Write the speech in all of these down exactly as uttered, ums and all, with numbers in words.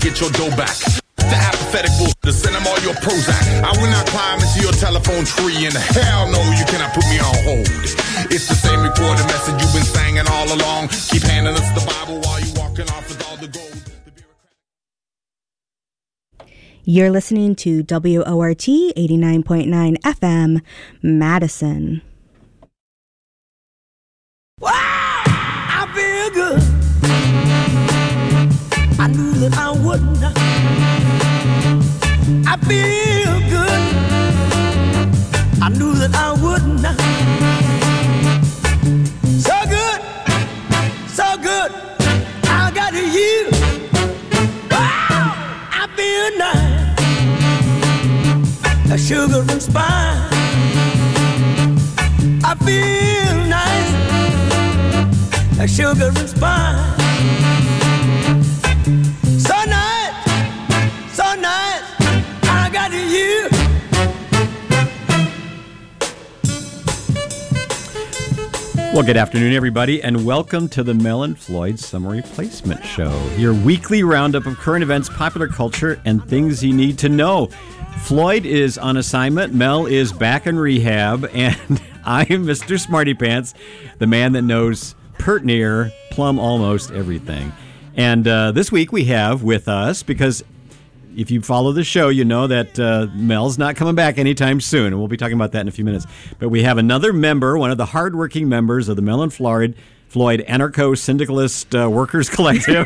get your dough back. The apathetic bullshit, to send them all your Prozac. I will not climb into your telephone tree, and hell no, you cannot put me on hold. It's the same recorded message you've been singing all along. Keep handing us the Bible while you walking off with all the gold. You're listening to W O R T eighty-nine point nine F M, Madison. Wow, I feel good. I knew that I wouldn't. I feel good. I knew that I wouldn't. So good, so good. I got you. Wow, I feel nice. A sugar and spice. I feel nice. A sugar and spice. So nice, so nice. I got you. Well, good afternoon, everybody, and welcome to the Mel and Floyd Summer Replacement Show, your weekly roundup of current events, popular culture, and things you need to know. Floyd is on assignment, Mel is back in rehab, and I am Mister Smarty Pants, the man that knows pert near, plumb almost everything. And uh, this week we have with us, because if you follow the show, you know that uh, Mel's not coming back anytime soon, and we'll be talking about that in a few minutes. But we have another member, one of the hardworking members of the Mel and Floyd, Floyd Anarcho-Syndicalist uh, Workers Collective,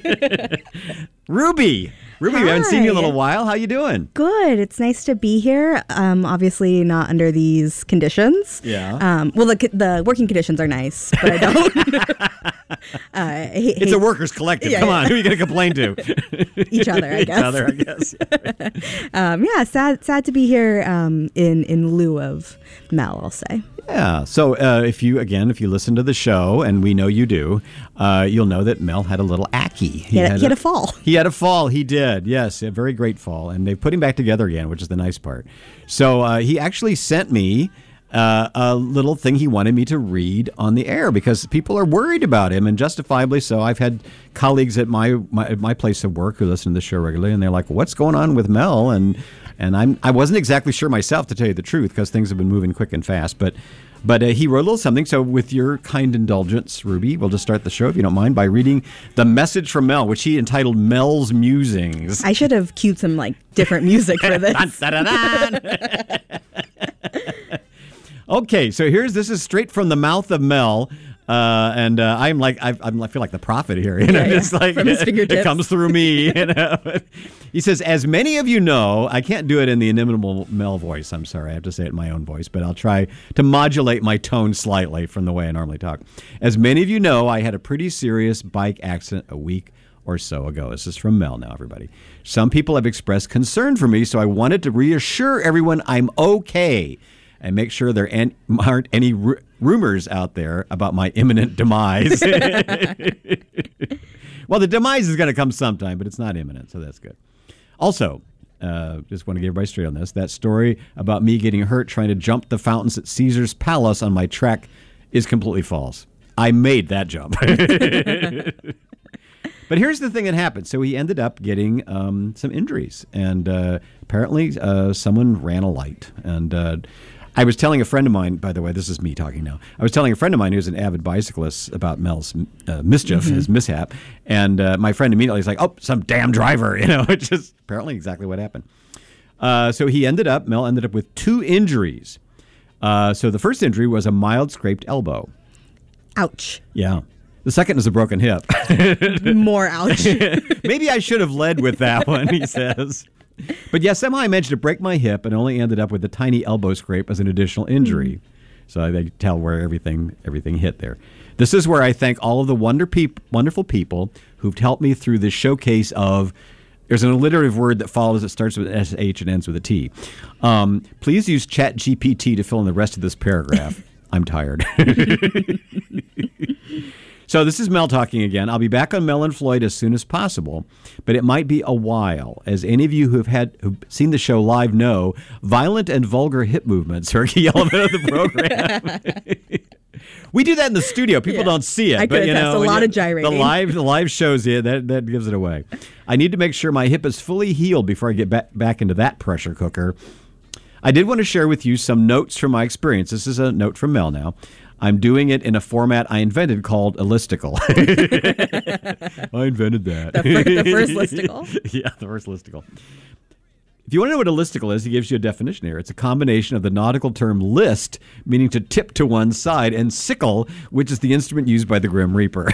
Ruby. Ruby, Hi. We haven't seen you in a little while. How you doing? Good. It's nice to be here. Um, obviously not under these conditions. Yeah. Um, well, the the working conditions are nice, but I don't. uh, I hate, It's a workers collective. Yeah, Come yeah. on, who are you going to complain to? Each other, I guess. Each other, I guess. um, yeah, sad sad to be here um, in, in lieu of Mel, I'll say. Yeah. So uh, if you, again, if you listen to the show, and we know you do, uh, you'll know that Mel had a little acky. He, He had, a, he had a fall. He had a fall. He did. Yes. A very great fall. And they put him back together again, which is the nice part. So uh, he actually sent me uh, a little thing he wanted me to read on the air because people are worried about him, and justifiably so. I've had colleagues at my, my, at my place of work who listen to the show regularly, and they're like, what's going on with Mel? And And I'm, I wasn't exactly sure myself, to tell you the truth, because things have been moving quick and fast. But but uh, he wrote a little something. So with your kind indulgence, Ruby, we'll just start the show, if you don't mind, by reading the message from Mel, which he entitled Mel's Musings. I should have cued some like different music for this. Dun, dun, dun, dun. Okay, so here's, this is straight from the mouth of Mel. Uh, and uh, I'm like, I, I'm, I feel like the prophet here. You know, Yeah, yeah. it's like From his it, fingertips. it comes through me. You know, he says, as many of you know, I can't do it in the inimitable Mel voice. I'm sorry, I have to say it in my own voice, but I'll try to modulate my tone slightly from the way I normally talk. As many of you know, I had a pretty serious bike accident a week or so ago. This is from Mel now, everybody. Some people have expressed concern for me, so I wanted to reassure everyone I'm okay and make sure there an- aren't any r- rumors out there about my imminent demise. Well, the demise is going to come sometime, but it's not imminent, so that's good. Also, uh, just want to get everybody straight on this. That story about me getting hurt trying to jump the fountains at Caesar's Palace on my trek is completely false. I made that jump. But here's the thing that happened. So he ended up getting um, some injuries, and uh, apparently uh, someone ran a light. And uh, I was telling a friend of mine, by the way, this is me talking now. I was telling a friend of mine who's an avid bicyclist about Mel's uh, mischief, mm-hmm. his mishap. And uh, my friend immediately is like, oh, some damn driver, you know, which is apparently exactly what happened. Uh, so he ended up, Mel ended up with two injuries. Uh, so the first injury was a mild scraped elbow. Ouch. Yeah. The second is a broken hip. More ouch. Maybe I should have led with that one, he says. But yeah, somehow I managed to break my hip and only ended up with a tiny elbow scrape as an additional injury. Mm. So I can tell where everything everything hit there. This is where I thank all of the wonder peop- wonderful people who've helped me through this showcase of, there's an alliterative word that follows that starts with S H and ends with a T. Um, please use Chat G P T to fill in the rest of this paragraph. I'm tired. So this is Mel talking again. I'll be back on Mel and Floyd as soon as possible, but it might be a while. As any of you who have had who've seen the show live know, violent and vulgar hip movements are a key element of the program. We do that in the studio. People Yeah. don't see it. I but could you attest, know, a when lot you- of gyrating. The live, the live shows you that that gives it away. I need to make sure my hip is fully healed before I get back back into that pressure cooker. I did want to share with you some notes from my experience. This is a note from Mel now. I'm doing it in a format I invented called a listicle. I invented that. The, fir- the first listicle. Yeah, the first listicle. If you want to know what a listicle is, he gives you a definition here. It's a combination of the nautical term list, meaning to tip to one side, and sickle, which is the instrument used by the Grim Reaper.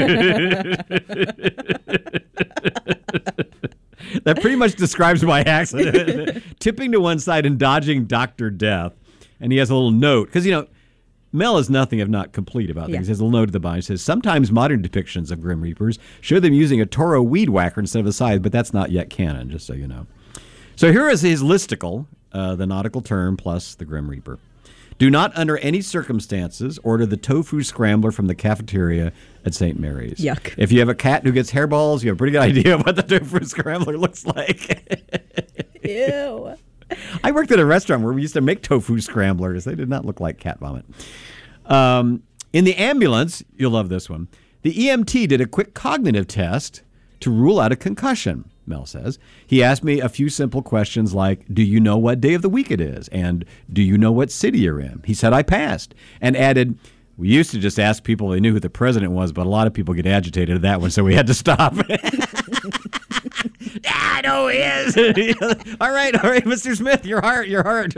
That pretty much describes my accident. Tipping to one side and dodging Doctor Death. And he has a little note, because, you know, Mel is nothing if not complete about things. Yeah. He has a little note at the bottom. He says, sometimes modern depictions of Grim Reapers show them using a Toro weed whacker instead of a scythe, but that's not yet canon, just so you know. So here is his listicle, uh, the nautical term plus the Grim Reaper. Do not, under any circumstances, order the tofu scrambler from the cafeteria at Saint Mary's. Yuck. If you have a cat who gets hairballs, you have a pretty good idea of what the tofu scrambler looks like. Ew. I worked at a restaurant where we used to make tofu scramblers. They did not look like cat vomit. Um, in the ambulance, you'll love this one. The E M T did a quick cognitive test to rule out a concussion, Mel says. He asked me a few simple questions like, do you know what day of the week it is? And do you know what city you're in? He said I passed and added, we used to just ask people if they knew who the president was, but a lot of people get agitated at that one, so we had to stop. Yeah, I know he is. all right, all right, Mister Smith, your heart, your heart.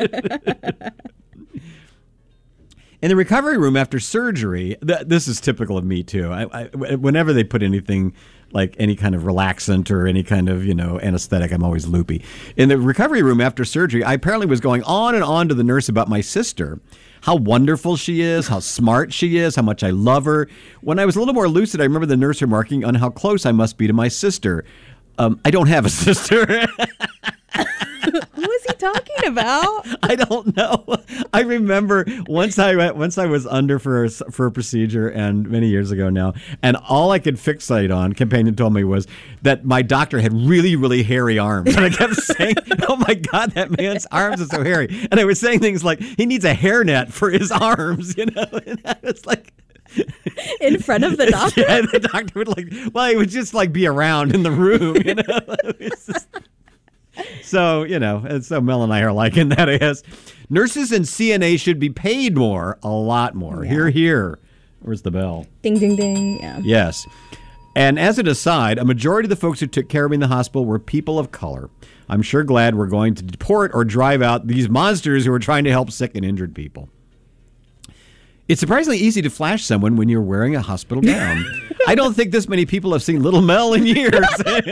In the recovery room after surgery, th- this is typical of me too. I, I, whenever they put anything like any kind of relaxant or any kind of, you know, anesthetic, I'm always loopy. In the recovery room after surgery, I apparently was going on and on to the nurse about my sister, how wonderful she is, how smart she is, how much I love her. When I was a little more lucid, I remember the nurse remarking on how close I must be to my sister. Um, I don't have a sister. Who is he talking about? I don't know. I remember once I went, once I was under for a, for a procedure, and many years ago now, and all I could fixate on, companion told me, was that my doctor had really, really hairy arms. And I kept saying, oh my God, that man's arms are so hairy. And I was saying things like, he needs a hairnet for his arms, you know? And I was like... In front of the doctor? Yeah, the doctor would like, well, he would just like be around in the room, you know? It's just... So, you know, and so Mel and I are like in that, I guess. Nurses and C N A should be paid more, a lot more. Yeah. Hear, hear. Where's the bell? Ding, ding, ding. Yeah. Yes. And as an aside, a majority of the folks who took care of me in the hospital were people of color. I'm sure glad we're going to deport or drive out these monsters who are trying to help sick and injured people. It's surprisingly easy to flash someone when you're wearing a hospital gown. I don't think this many people have seen Little Mel in years.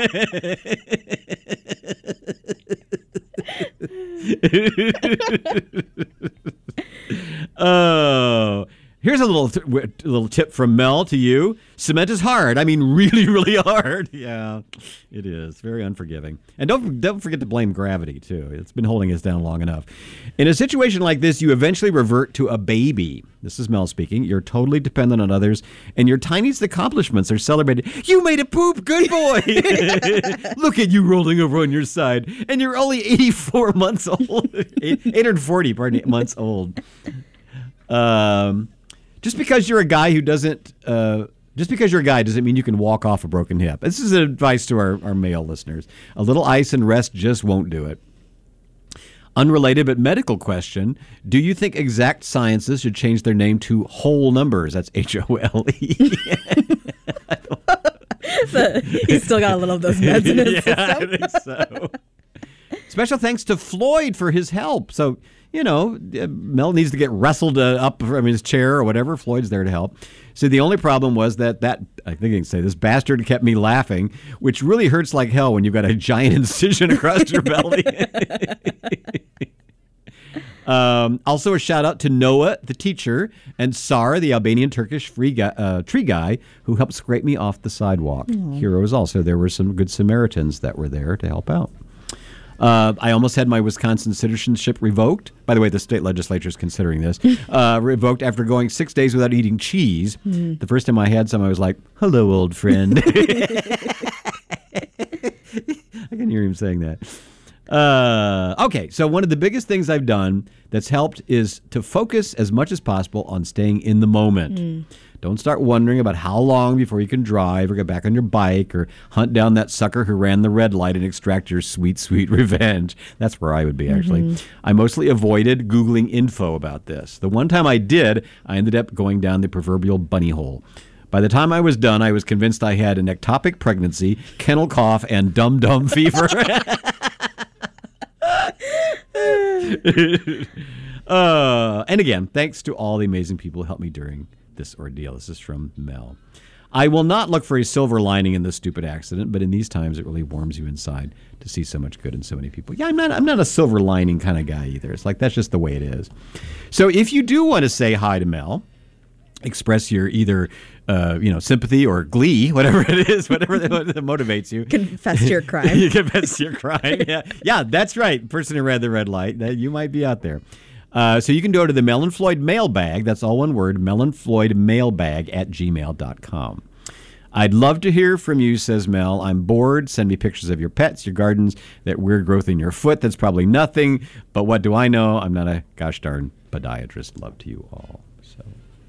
Oh, here's a little th- w- little tip from Mel to you. Cement is hard. I mean, really, really hard. Yeah, it is. Very unforgiving. And don't don't forget to blame gravity, too. It's been holding us down long enough. In a situation like this, you eventually revert to a baby. This is Mel speaking. You're totally dependent on others, and your tiniest accomplishments are celebrated. You made a poop. Good boy. Look at you rolling over on your side, and you're only eighty-four months old. eight hundred forty, pardon me, months old. Um, just because you're a guy who doesn't... Uh, Just because you're a guy doesn't mean you can walk off a broken hip. This is advice to our, our male listeners. A little ice and rest just won't do it. Unrelated but medical question. Do you think Exact Sciences should change their name to Whole Numbers? That's H O L E. So he's still got a little of those meds in his Yeah, system. I think so. Special thanks to Floyd for his help. So, you know, Mel needs to get wrestled uh, up from his chair or whatever. Floyd's there to help. So the only problem was that, that I think I can say this, bastard kept me laughing, which really hurts like hell when you've got a giant incision across your belly. um, also a shout out to Noah, the teacher, and Sar, the Albanian Turkish free guy, uh, tree guy, who helped scrape me off the sidewalk. Mm. Heroes also. There were some good Samaritans that were there to help out. Uh, I almost had my Wisconsin citizenship revoked. By the way, the state legislature is considering this. Uh, revoked after going six days without eating cheese. Mm. The first time I had some, I was like, hello, old friend. I can hear him saying that. Uh, okay, so one of the biggest things I've done that's helped is to focus as much as possible on staying in the moment. Mm. Don't start wondering about how long before you can drive or get back on your bike or hunt down that sucker who ran the red light and extract your sweet, sweet revenge. That's where I would be, actually. Mm-hmm. I mostly avoided Googling info about this. The one time I did, I ended up going down the proverbial bunny hole. By the time I was done, I was convinced I had an ectopic pregnancy, kennel cough, and dum-dum fever. uh, and again, thanks to all the amazing people who helped me during this ordeal. This is from Mel. I will not look for a silver lining in this stupid accident, but in these times, it really warms you inside to see so much good in so many people. Yeah, I'm not I'm not a silver lining kind of guy either. It's like, that's just the way it is. So if you do want to say hi to Mel, express your either uh, you know, sympathy or glee, whatever it is, whatever that motivates you. Confess to your crime. You confess to your crime. Yeah, yeah, that's right. Person who ran the red light. That you might be out there. Uh, so you can go to the Mel and Floyd mailbag. That's all one word, Mel and Floyd mailbag at gmail dot com. I'd love to hear from you, says Mel. I'm bored. Send me pictures of your pets, your gardens, that weird growth in your foot. That's probably nothing. But what do I know? I'm not a gosh darn podiatrist. Love to you all. So,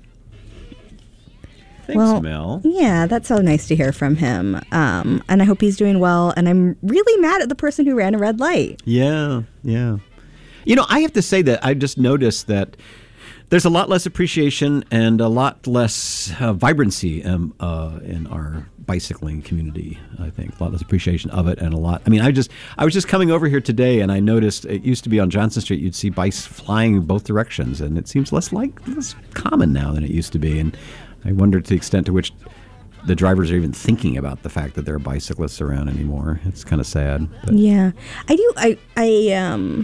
thanks, well, Mel. Yeah, that's so nice to hear from him. Um, and I hope he's doing well. And I'm really mad at the person who ran a red light. Yeah, yeah. You know, I have to say that I just noticed that there's a lot less appreciation and a lot less uh, vibrancy um, uh, in our bicycling community, I think. A lot less appreciation of it and a lot. I mean, I just I was just coming over here today and I noticed it used to be on Johnson Street, you'd see bikes flying both directions, and it seems less like less common now than it used to be. And I wonder to the extent to which the drivers are even thinking about the fact that there are bicyclists around anymore. It's kind of sad. But. Yeah. I do. I, I, um,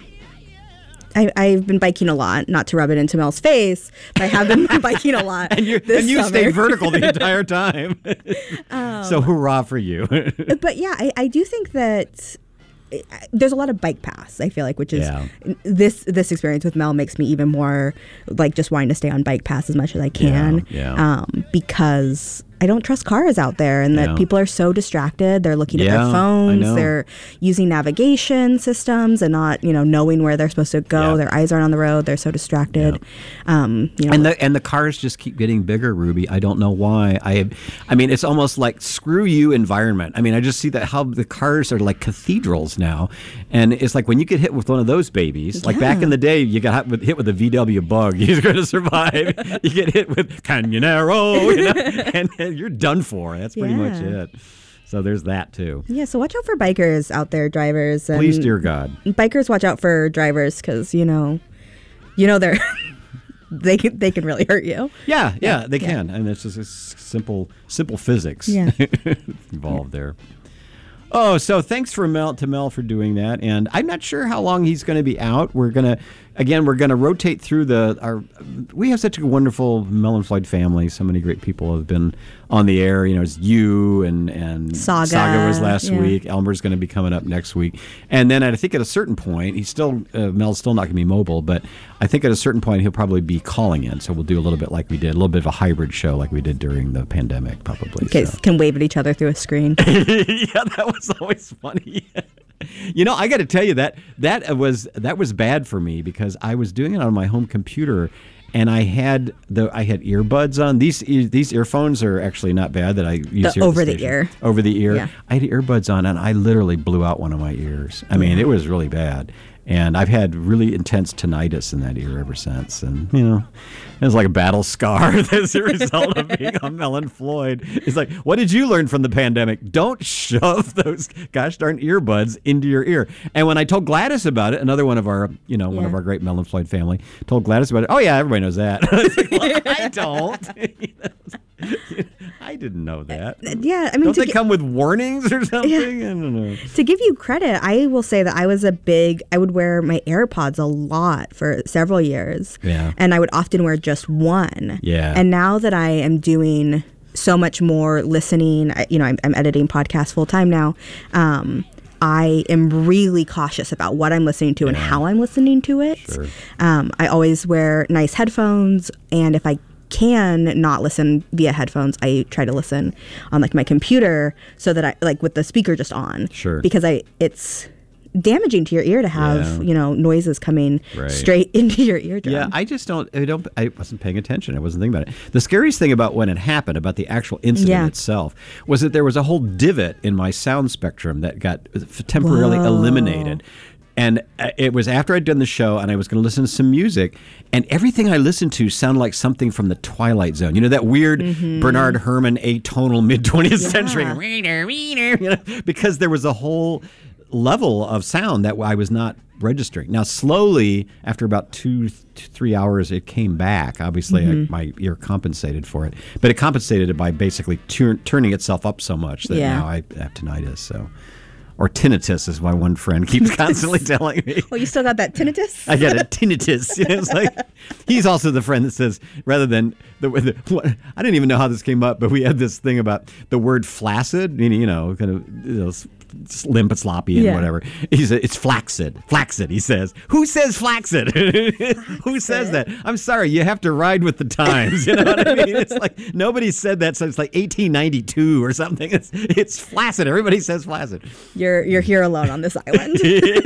I, I've been biking a lot, not to rub it into Mel's face, but I have been biking a lot. and you this and you summer. stayed vertical the entire time. um, so hurrah for you. But yeah, I, I do think that there's a lot of bike paths, I feel like, which is yeah. this this experience with Mel makes me even more like just wanting to stay on bike paths as much as I can. Yeah, yeah. Um, because I don't trust cars out there, and that yeah. people are so distracted. They're looking yeah, at their phones. I know. They're using navigation systems and not, you know, knowing where they're supposed to go. Yeah. Their eyes aren't on the road. They're so distracted. Yeah. Um, you know, and the and the cars just keep getting bigger, Ruby. I don't know why. I, I mean, it's almost like screw you, environment. I mean, I just see that how the cars are like cathedrals now, and it's like when you get hit with one of those babies, like yeah. back in the day, you got hit with a V W Bug, you're going to survive. You get hit with Canyonero, you know, and, and you're done for. That's pretty yeah. much it. So there's that too. Yeah, so watch out for bikers out there, drivers. And Please, dear God. Bikers, watch out for drivers because, you know, you know they're they can, they can really hurt you. Yeah, yeah, yeah they yeah. can. And it's just a simple simple physics yeah. involved there. Oh, so thanks for Mel to Mel for doing that. And I'm not sure how long he's going to be out. We're going to, again, we're going to rotate through the, our, we have such a wonderful Mel and Floyd family. So many great people have been on the air. You know, it's you and, and Saga. Saga was last yeah. week. Elmer's going to be coming up next week. And then I think at a certain point, he's still, uh, Mel's still not going to be mobile, but I think at a certain point he'll probably be calling in. So we'll do a little bit like we did, a little bit of a hybrid show like we did during the pandemic, probably. Okay, so. Can wave at each other through a screen. Yeah, that was always funny. You know, I got to tell you that that was that was bad for me because I was doing it on my home computer, and I had the I had earbuds on. These these earphones are actually not bad that I use the here at over the, the ear. Over the ear. Yeah. I had earbuds on, and I literally blew out one of my ears. I mean, it was really bad. And I've had really intense tinnitus in that ear ever since. And, you know, it was like a battle scar as a result of being on Mel and Floyd. It's like, what did you learn from the pandemic? Don't shove those gosh darn earbuds into your ear. And when I told Gladys about it, another one of our, you know, yeah. one of our great Mel and Floyd family, told Gladys about it. Oh, yeah, everybody knows that. I was like, well, I don't. I didn't know that. Yeah, I mean, don't they get, come with warnings or something? Yeah. I don't know. To give you credit, I will say that I was a big, I would wear my AirPods a lot for several years. Yeah. And I would often wear just one. Yeah. And now that I am doing so much more listening, I, you know, I'm, I'm editing podcasts full time now. Um, I am really cautious about what I'm listening to yeah. and how I'm listening to it. Sure. Um, I always wear nice headphones, and if I can not listen via headphones, I try to listen on like my computer so that I like with the speaker just on. Sure. Because I it's damaging to your ear to have, Yeah. you know, noises coming Right. straight into your eardrum. Yeah, I just don't. I don't. I wasn't paying attention. I wasn't thinking about it. The scariest thing about when it happened, about the actual incident Yeah. itself, was that there was a whole divot in my sound spectrum that got temporarily Whoa. eliminated. And uh, it was after I'd done the show, and I was going to listen to some music, and everything I listened to sounded like something from the Twilight Zone. You know, that weird Bernard Herrmann atonal mid twentieth Yeah. century, you know, because there was a whole level of sound that I was not registering. Now, slowly, after about two, two three hours, it came back. Obviously, I, my ear compensated for it, but it compensated it by basically tur- turning itself up so much that Yeah. now I have tinnitus. So, or tinnitus, as my one friend keeps constantly telling me. Well, you still got that tinnitus? I got a tinnitus. You know, it's like he's also the friend that says rather than the, the what, I didn't even know how this came up, but we had this thing about the word flaccid, meaning you know, kind of you know, s- s- limp and sloppy and Yeah. whatever. He said it's flaccid, flaccid. He says, "Who says flaccid? Who says that?" I'm sorry, you have to ride with the times. You know what I mean? It's like nobody said that since like eighteen ninety-two or something. It's it's flaccid. Everybody says flaccid. You're you're here alone on this island.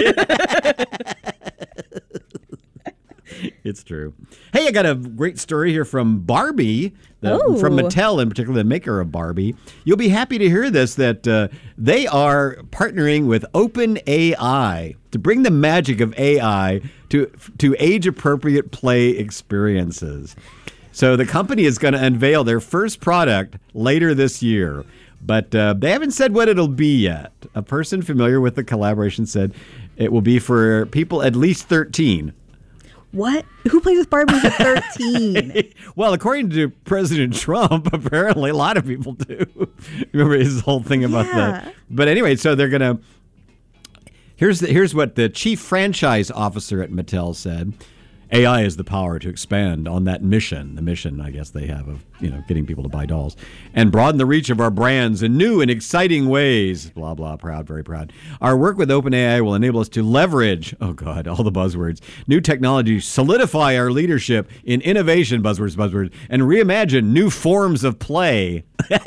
It's true. Hey, I got a great story here from Barbie, the, Oh. from Mattel in particular, the maker of Barbie. You'll be happy to hear this, that uh, they are partnering with OpenAI to bring the magic of A I to, to age-appropriate play experiences. So the company is going to unveil their first product later this year, but uh, they haven't said what it'll be yet. A person familiar with the collaboration said it will be for people at least thirteen. What? Who plays with Barbies at thirteen? Well, according to President Trump, apparently a lot of people do. Remember his whole thing about Yeah. that. But anyway, so they're gonna. Here's the, here's what the chief franchise officer at Mattel said. A I is the power to expand on that mission, the mission I guess they have of, you know, getting people to buy dolls, and broaden the reach of our brands in new and exciting ways. Blah, blah, proud, very proud. Our work with OpenAI will enable us to leverage, oh God, all the buzzwords, new technology, solidify our leadership in innovation, buzzwords, buzzwords, and reimagine new forms of play.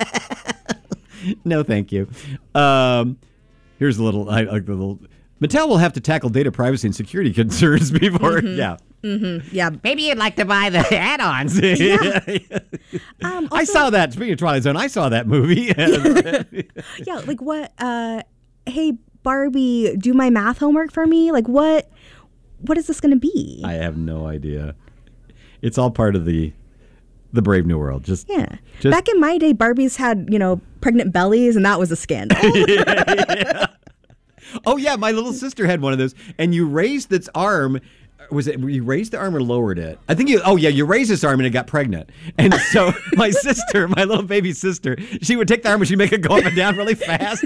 No, thank you. Um, here's a little, I like the little, Mattel will have to tackle data privacy and security concerns before, yeah. Yeah. Maybe you'd like to buy the add-ons. Um, I also- saw that. Speaking of Twilight Zone, I saw that movie. Yeah, like what? Uh, hey, Barbie, do my math homework for me. Like what? What is this going to be? I have no idea. It's all part of the the Brave New World. Just yeah. just- Back in my day, Barbies had, you know, pregnant bellies, and that was a scandal. Oh yeah, my little sister had one of those, and you raised its arm. Was it you raised the arm or lowered it? I think you. Oh yeah, you raised its arm and it got pregnant. And so my sister, my little baby sister, she would take the arm and she'd make it go up and down really fast.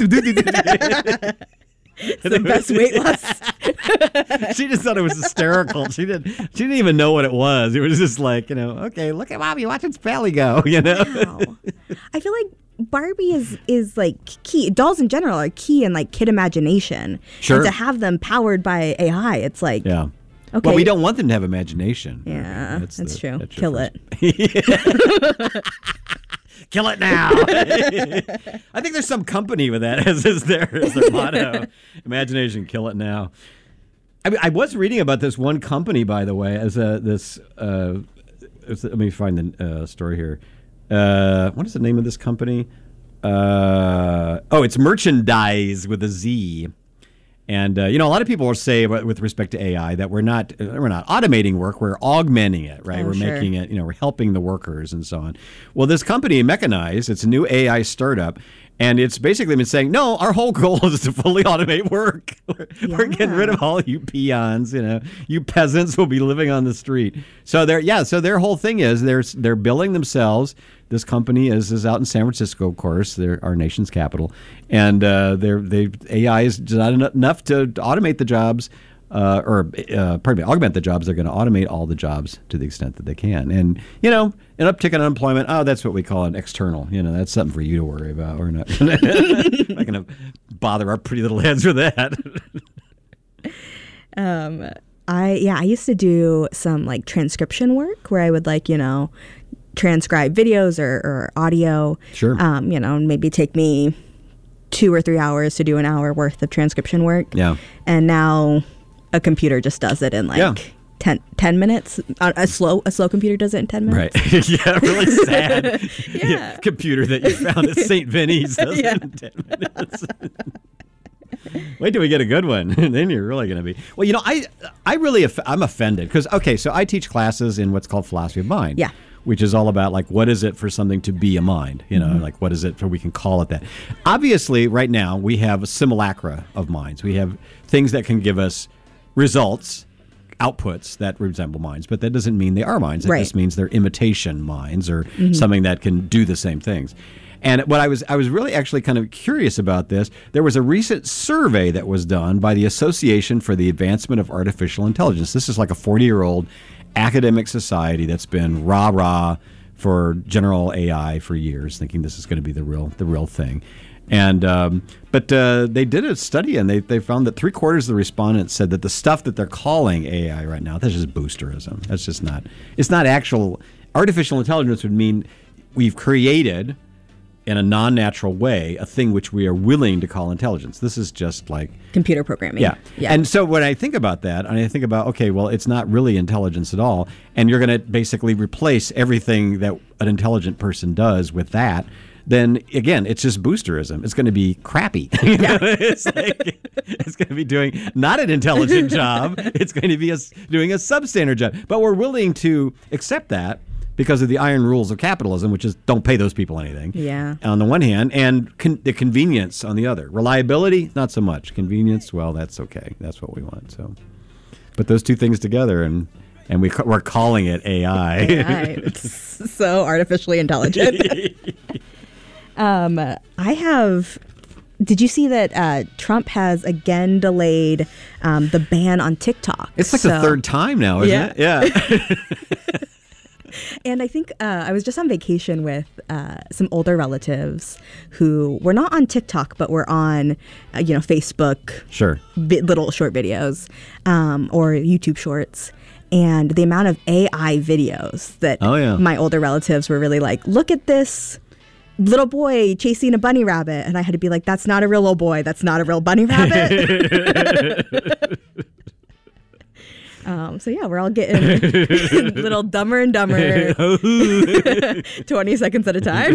It's the best weight loss. She just thought it was hysterical. She didn't. She didn't even know what it was. It was just like, you know, okay, look at mommy, watch its belly go. You know. Wow. I feel like Barbie is is like key. Dolls in general are key in like kid imagination. Sure. And to have them powered by A I, it's like Yeah. Okay. Well, we don't want them to have imagination. Yeah, that's, the- true. that's your Kill first- it. Kill it now. I think there's some company with that as is their, as their motto. Imagination, kill it now. I mean, I was reading about this one company, by the way, as a this. Uh, it's- let me find the uh, story here. Uh, what is the name of this company? Uh, oh, it's Merchandise with a Z. And uh, you know, a lot of people will say about- with respect to A I that we're not uh, we're not automating work, we're augmenting it, right? Oh, we're sure. making it, you know, we're helping the workers and so on. Well, this company, Mechanize, it's a new A I startup, and it's basically been saying, no, our whole goal is to fully automate work. We're, we're getting rid of all you peons, you know, you peasants will be living on the street. So they're yeah, so their whole thing is they're they're billing themselves. This company is is out in San Francisco, of course, they're our nation's capital, and uh, they're they A I is not en- enough to automate the jobs, uh, or uh, pardon me, augment the jobs. They're going to automate all the jobs to the extent that they can, and you know, an uptick in unemployment. Oh, that's what we call an external. You know, that's something for you to worry about. We're not, not going to bother our pretty little heads with that. Um, I yeah, I used to do some like transcription work where I would like, you know, transcribe videos or, or audio. Sure. Um, you know, and maybe take me two or three hours to do an hour worth of transcription work. Yeah. And now a computer just does it in like Yeah. ten, ten minutes. A, a slow a slow computer does it in ten minutes. Right. Yeah, really sad. Yeah. Computer that you found at Saint Vinny's does Yeah. it in ten minutes. Wait till we get a good one. Then you're really going to be. Well, you know, I I really, off- I'm offended because, okay, so I teach classes in what's called philosophy of mind. Yeah. Which is all about, like, what is it for something to be a mind? You know, Mm-hmm. like, what is it for we can call it that? Obviously, right now, we have simulacra of minds. We have things that can give us results, outputs that resemble minds, but that doesn't mean they are minds. It Right. just means they're imitation minds or something that can do the same things. And what I was I was really actually kind of curious about this. There was a recent survey that was done by the Association for the Advancement of Artificial Intelligence. This is like a forty-year-old academic society that's been rah-rah for general A I for years, thinking this is going to be the real the real thing. And um, but uh, they did a study, and they, they found that three quarters of the respondents said that the stuff that they're calling A I right now, that's just boosterism. That's just not. It's not actual. Artificial intelligence would mean we've created, in a non-natural way, a thing which we are willing to call intelligence. This is just like Computer programming. yeah. Yeah. And so when I think about that, and I think about, okay, well, it's not really intelligence at all, and you're going to basically replace everything that an intelligent person does with that, then again, it's just boosterism. It's going to be crappy. Yeah. It's like it's going to be doing not an intelligent job. It's going to be a, doing a substandard job. But we're willing to accept that because of the iron rules of capitalism, which is don't pay those people anything. Yeah. On the one hand, and con- the convenience on the other. Reliability, not so much. Convenience, well, that's okay. That's what we want. So, put those two things together, and and we ca- we're calling it A I. A I. It's so artificially intelligent. um, I have. Did you see that uh, Trump has again delayed um, the ban on TikTok? It's like the So- third time now, isn't Yeah. it? Yeah. And I think uh, I was just on vacation with uh, some older relatives who were not on TikTok, but were on, uh, you know, Facebook, Sure. vi- little short videos um, or YouTube shorts. And the amount of A I videos that Oh, yeah. my older relatives were really like, look at this little boy chasing a bunny rabbit. And I had to be like, that's not a real little boy. That's not a real bunny rabbit. Um, so yeah, we're all getting little dumber and dumber, twenty seconds at a time.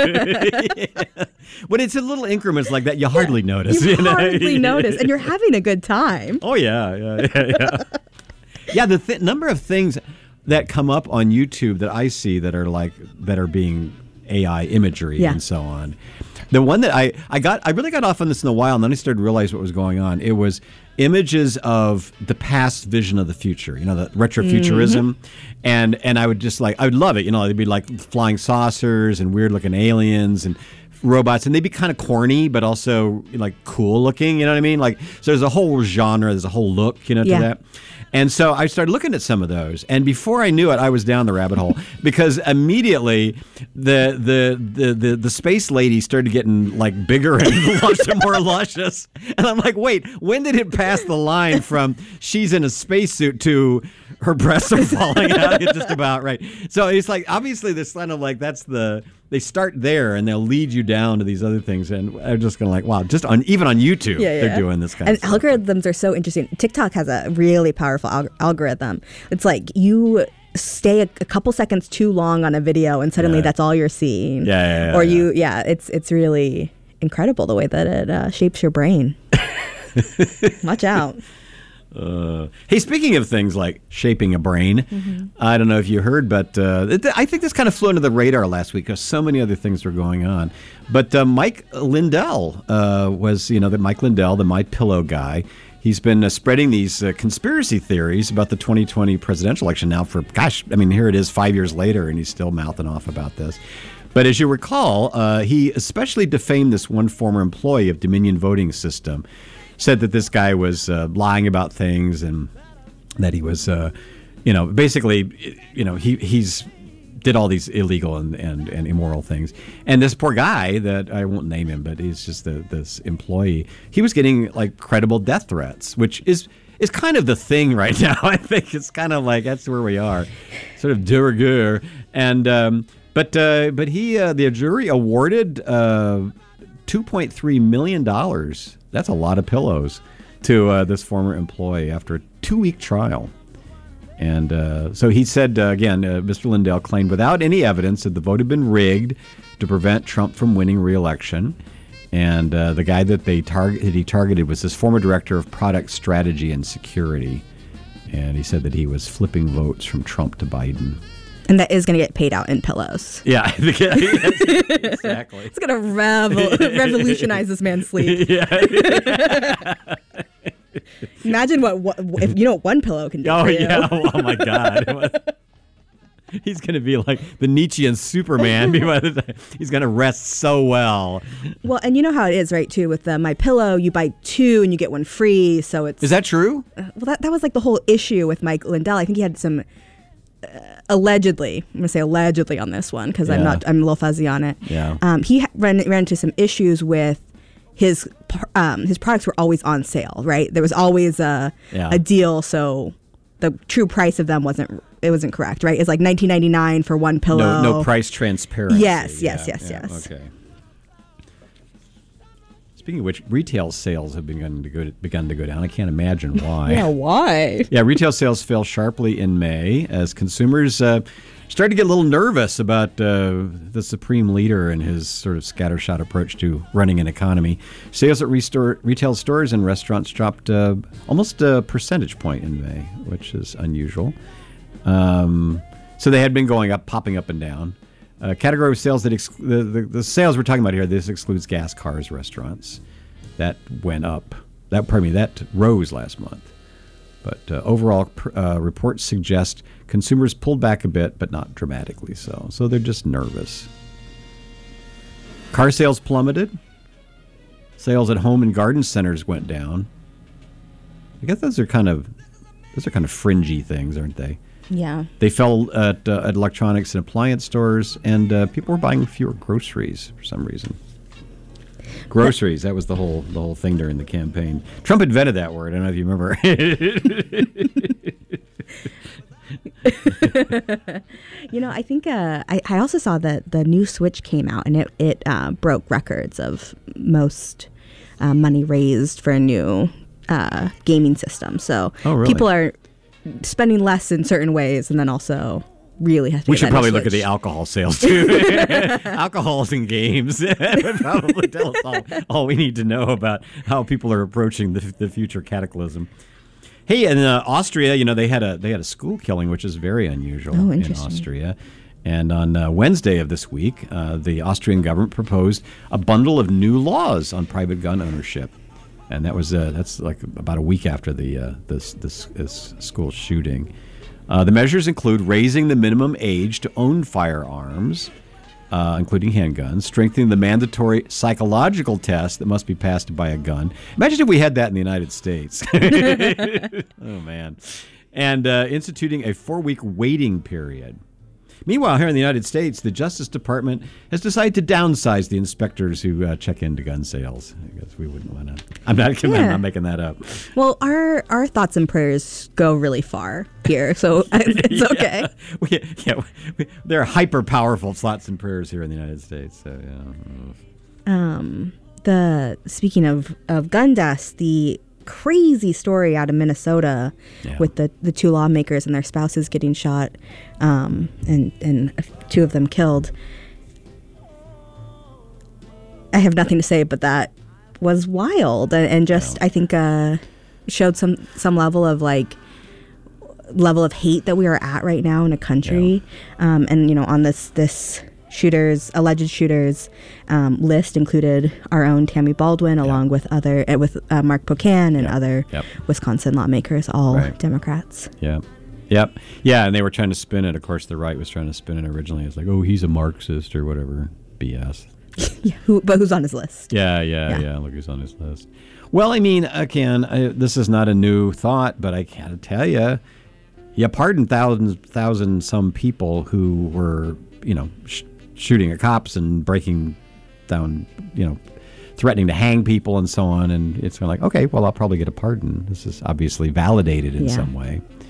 When it's in little increments like that, you hardly notice. You know? hardly notice, and you're having a good time. Oh yeah, yeah, yeah, yeah. Yeah, the th- number of things that come up on YouTube that I see that are like that are being A I imagery Yeah. and so on. The one that I, I got, I really got off on this in a while, and then I started to realize what was going on. It was images of the past vision of the future, you know, the retrofuturism. And and I would just like, I would love it. You know, they'd be like flying saucers and weird looking aliens and robots, and they'd be kind of corny, but also like cool looking, you know what I mean? Like, so there's a whole genre, there's a whole look, you know, Yeah. to that. And so I started looking at some of those, and before I knew it, I was down the rabbit hole because immediately the the the the, the space lady started getting like bigger and luscious, more luscious, and I'm like, wait, when did it pass the line from she's in a spacesuit to her breasts are falling out? It's just about right. So it's like obviously this kind of like that's the. They start there and they'll lead you down to these other things, and I'm just gonna like, wow, just on even on YouTube, Yeah, they're yeah. doing this kind and of stuff. algorithms are so interesting. TikTok has a really powerful alg- algorithm. It's like you stay a, a couple seconds too long on a video, and suddenly Yeah. that's all you're seeing. Yeah, yeah, yeah, or yeah. you, yeah, it's it's really incredible the way that it uh, shapes your brain. Watch out. Uh, hey, speaking of things like shaping a brain, I don't know if you heard, but uh, it, I think this kind of flew under the radar last week because so many other things were going on. But uh, Mike Lindell uh, was, you know, the Mike Lindell, the My Pillow guy. He's been uh, spreading these uh, conspiracy theories about the twenty twenty presidential election now for, gosh, I mean, here it is five years later, and he's still mouthing off about this. But as you recall, uh, he especially defamed this one former employee of Dominion Voting System. Said that this guy was uh, lying about things and that he was, uh, you know, basically, you know, he he's did all these illegal and, and, and immoral things. And this poor guy that I won't name him, but he's just the, this employee. He was getting like credible death threats, which is is kind of the thing right now. I think it's kind of like that's where we are, sort of de rigueur. And um, but uh, but he uh, the jury awarded. Uh, two point three million dollars. That's a lot of pillows to uh, this former employee after a two-week trial. And uh, so he said, uh, again, uh, Mister Lindell claimed without any evidence that the vote had been rigged to prevent Trump from winning re-election. And uh, the guy that they target, that he targeted was his former director of product strategy and security. And he said that he was flipping votes from Trump to Biden. And that is going to get paid out in pillows. Yeah, exactly. It's going to revo- revolutionize this man's sleep. Yeah. Imagine what, what if you know what one pillow can do. Oh for you. yeah! Oh my God! He's going to be like the Nietzschean Superman. By the time he's going to rest so well. Well, and you know how it is, right? Too with the My Pillow, you buy two and you get one free. So it's is that true? Uh, well, that that was like the whole issue with Mike Lindell. I think he had some uh, allegedly. I'm going to say allegedly on this one because Yeah. I'm not. I'm a little fuzzy on it. Yeah. Um, he ha- ran ran into some issues with. His um, his products were always on sale, right? There was always a Yeah. a deal, so the true price of them wasn't it wasn't correct, right? It's like nineteen ninety-nine for one pillow. No, no price transparency. Yes, yes, Yeah, yes, yeah, yes. Okay. Speaking of which, retail sales have begun to go begun to go down. I can't imagine why. Yeah, why? Yeah, retail sales fell sharply in May as consumers uh, started to get a little nervous about uh, the supreme leader and his sort of scattershot approach to running an economy. Sales at restore, retail stores and restaurants dropped uh, almost a percentage point in May, which is unusual. Um, so they had been going up, popping up and down. Uh, category of sales that ex- the, the, the sales we're talking about here, this excludes gas, cars, restaurants. That went up. That pardon me, that rose last month. But uh, overall, uh, reports suggest consumers pulled back a bit, but not dramatically so. So they're just nervous. Car sales plummeted. Sales at home and garden centers went down. I guess those are kind of those are kind of fringy things, aren't they? Yeah. They fell at, uh, at electronics and appliance stores, and uh, people were buying fewer groceries for some reason. Groceries, that was the whole the whole thing during the campaign. Trump invented that word. I don't know if you remember. You know, I think uh, I, I also saw that the new Switch came out, and it, it uh, broke records of most uh, money raised for a new uh, gaming system. So Oh, really? people are spending less in certain ways, and then also really have to We get should that probably new look at the Switch. alcohol sales, too. Alcohols and games would probably tell us all, all we need to know about how people are approaching the, the future cataclysm. Hey, in uh, Austria, you know, they had a they had a school killing, which is very unusual Oh, in interesting. Austria. And on uh, Wednesday of this week, uh, the Austrian government proposed a bundle of new laws on private gun ownership. And that was uh, that's like about a week after the uh, this, this this school shooting. Uh, the measures include raising the minimum age to own firearms, uh, including handguns, strengthening the mandatory psychological test that must be passed by a gun. Imagine if we had that in the United States. Oh, man. And uh, instituting a four-week waiting period. Meanwhile, here in the United States, the Justice Department has decided to downsize the inspectors who uh, check into gun sales. I guess we wouldn't want to. I'm not, I'm Yeah. not making that up. Well, our our thoughts and prayers go really far here, so it's okay. Yeah, we, yeah we, there are hyper powerful thoughts and prayers here in the United States. So yeah. Um, the speaking of of gun deaths, the crazy story out of Minnesota Yeah. with the, the two lawmakers and their spouses getting shot, um, and and two of them killed. I have nothing to say, but that was wild, and, and just I think uh, showed some some level of like level of hate that we are at right now in a country, um, and you know on this this. shooters, alleged shooters um, list included our own Tammy Baldwin, along with other uh, with uh, Mark Pocan and Yep. other Yep. Wisconsin lawmakers, all Right. Democrats. Yeah. Yep. Yeah, and they were trying to spin it. Of course, the right was trying to spin it originally. It's like, oh, he's a Marxist or whatever. B S. Yeah, who, but who's on his list? Yeah, yeah, Yeah. yeah. Look who's on his list. Well, I mean, again, I, this is not a new thought, but I gotta tell you, you pardon thousands, thousand some people who were, you know, sh- shooting at cops and breaking down, you know, threatening to hang people and so on. And it's kind of like, okay, well, I'll probably get a pardon. This is obviously validated in Yeah. some way.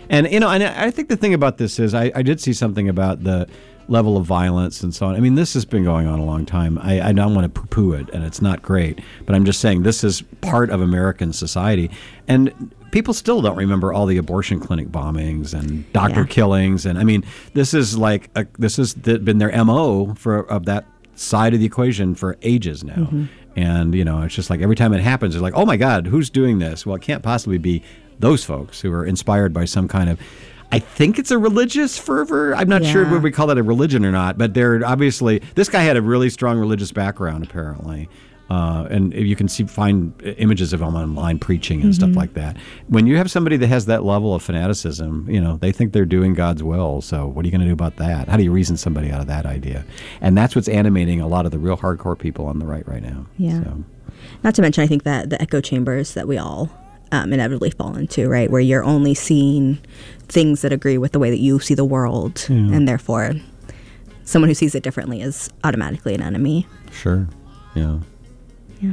And, you know, and I think the thing about this is I, I did see something about the level of violence and so on. I mean, this has been going on a long time. I, I don't want to poo-poo it, and it's not great. But I'm just saying this is part of American society. And people still don't remember all the abortion clinic bombings and doctor Yeah. killings. And, I mean, this is like, a, this has been their M O for of that side of the equation for ages now. Mm-hmm. And, you know, it's just like every time it happens, it's like, oh, my God, who's doing this? Well, it can't possibly be those folks who are inspired by some kind of, I think it's a religious fervor. I'm not Yeah. sure whether we call that a religion or not, but they're obviously, this guy had a really strong religious background, apparently. Uh, and you can see find images of him online preaching and mm-hmm. stuff like that. When you have somebody that has that level of fanaticism, you know, they think they're doing God's will. So what are you going to do about that? How do you reason somebody out of that idea? And that's what's animating a lot of the real hardcore people on the right right now. Yeah. So. Not to mention, I think that the echo chambers that we all um, inevitably fall into, right, where you're only seeing things that agree with the way that you see the world, Yeah. and therefore someone who sees it differently is automatically an enemy. Sure. Yeah. Yeah.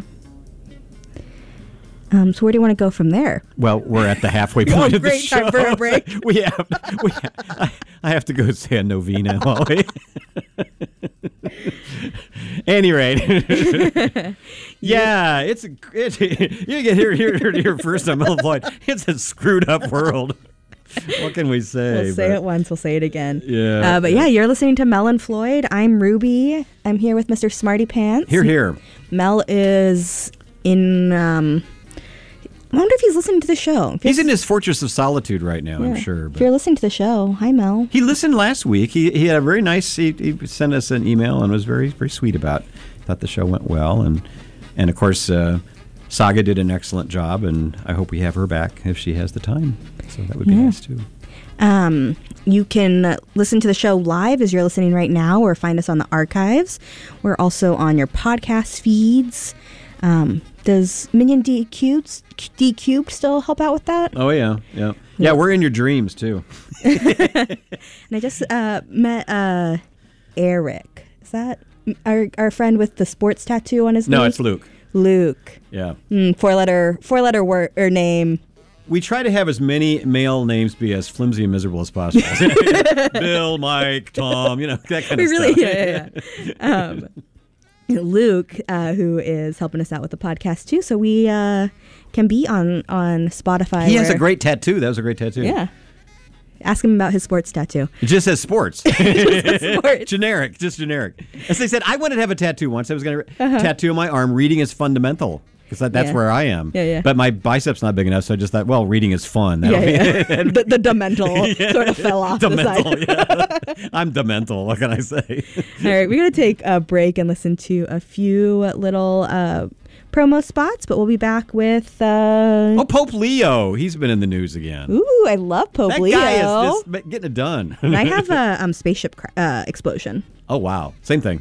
Um, so where do you want to go from there? Well, we're at the halfway point Oh, of the great show. time for a break. we have, we have, I, I have to go say a novena while we. Any rate, yeah, it's a, it, you get here here here here first on Mel Floyd. It's a screwed up world. What can we say? We'll say but, it once, we'll say it again. Yeah. Uh, but yeah, you're listening to Mel and Floyd. I'm Ruby. I'm here with Mister Smarty Pants. Here, here. Mel is in. Um, I wonder if he's listening to the show. He's in his fortress of solitude right now, Yeah. I'm sure. If you're listening to the show, hi Mel. He listened last week. He he had a very nice. He, he sent us an email and was very very sweet about. Thought the show went well, and and of course uh, Saga did an excellent job, and I hope we have her back if she has the time. So that would be Yeah. nice too. Um, you can listen to the show live as you're listening right now, or find us on the archives. We're also on your podcast feeds. Um, does Minion D Cubed, D Cubed still help out with that? Oh yeah, yeah, yeah. We're in your dreams too. And I just uh, met uh, Eric. Is that our our friend with the sports tattoo on his knee? No, it's Luke. Luke. Yeah. Mm, four letter four letter word or name. We try to have as many male names be as flimsy and miserable as possible. Bill, Mike, Tom, you know, that kind We of really, stuff. yeah, yeah, yeah. Um, Luke, uh, who is helping us out with the podcast too, so we uh, can be on on Spotify. He has where- a great tattoo. That was a great tattoo. Yeah. Ask him about his sports tattoo. It just says sports. Sports. Generic, just generic. As they said, I wanted to have a tattoo once. I was going to uh-huh. tattoo my arm. Reading is fundamental. Because that, that's Yeah. where I am. Yeah, yeah. But my bicep's not big enough, so I just thought, well, reading is fun. Yeah, That'll yeah. be the, the demental Yeah. sort of fell off the Demental, side. yeah. I'm demental. What can I say? All right, we're going to take a break and listen to a few little uh, promo spots, but we'll be back with... Uh, Oh, Pope Leo. He's been in the news again. Ooh, I love Pope that Leo. guy is just getting it done. And I have a um, spaceship cra- uh, explosion. Oh, wow. Same thing.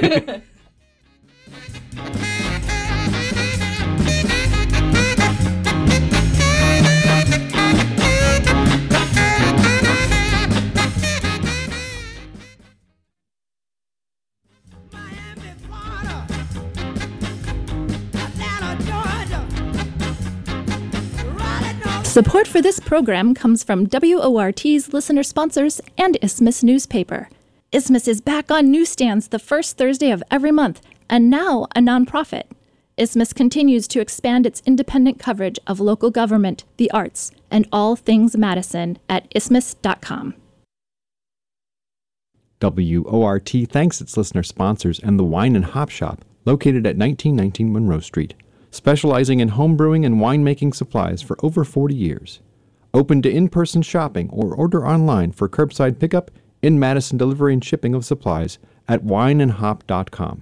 Support for this program comes from W O R T's listener sponsors and Isthmus Newspaper. Isthmus is back on newsstands the first Thursday of every month, and now a nonprofit. Isthmus continues to expand its independent coverage of local government, the arts, and all things Madison at isthmus dot com. W O R T thanks its listener sponsors and the Wine and Hop Shop, located at nineteen nineteen Monroe Street, specializing in home brewing and winemaking supplies for over forty years. Open to in-person shopping or order online for curbside pickup, in Madison delivery and shipping of supplies at wine and hop dot com.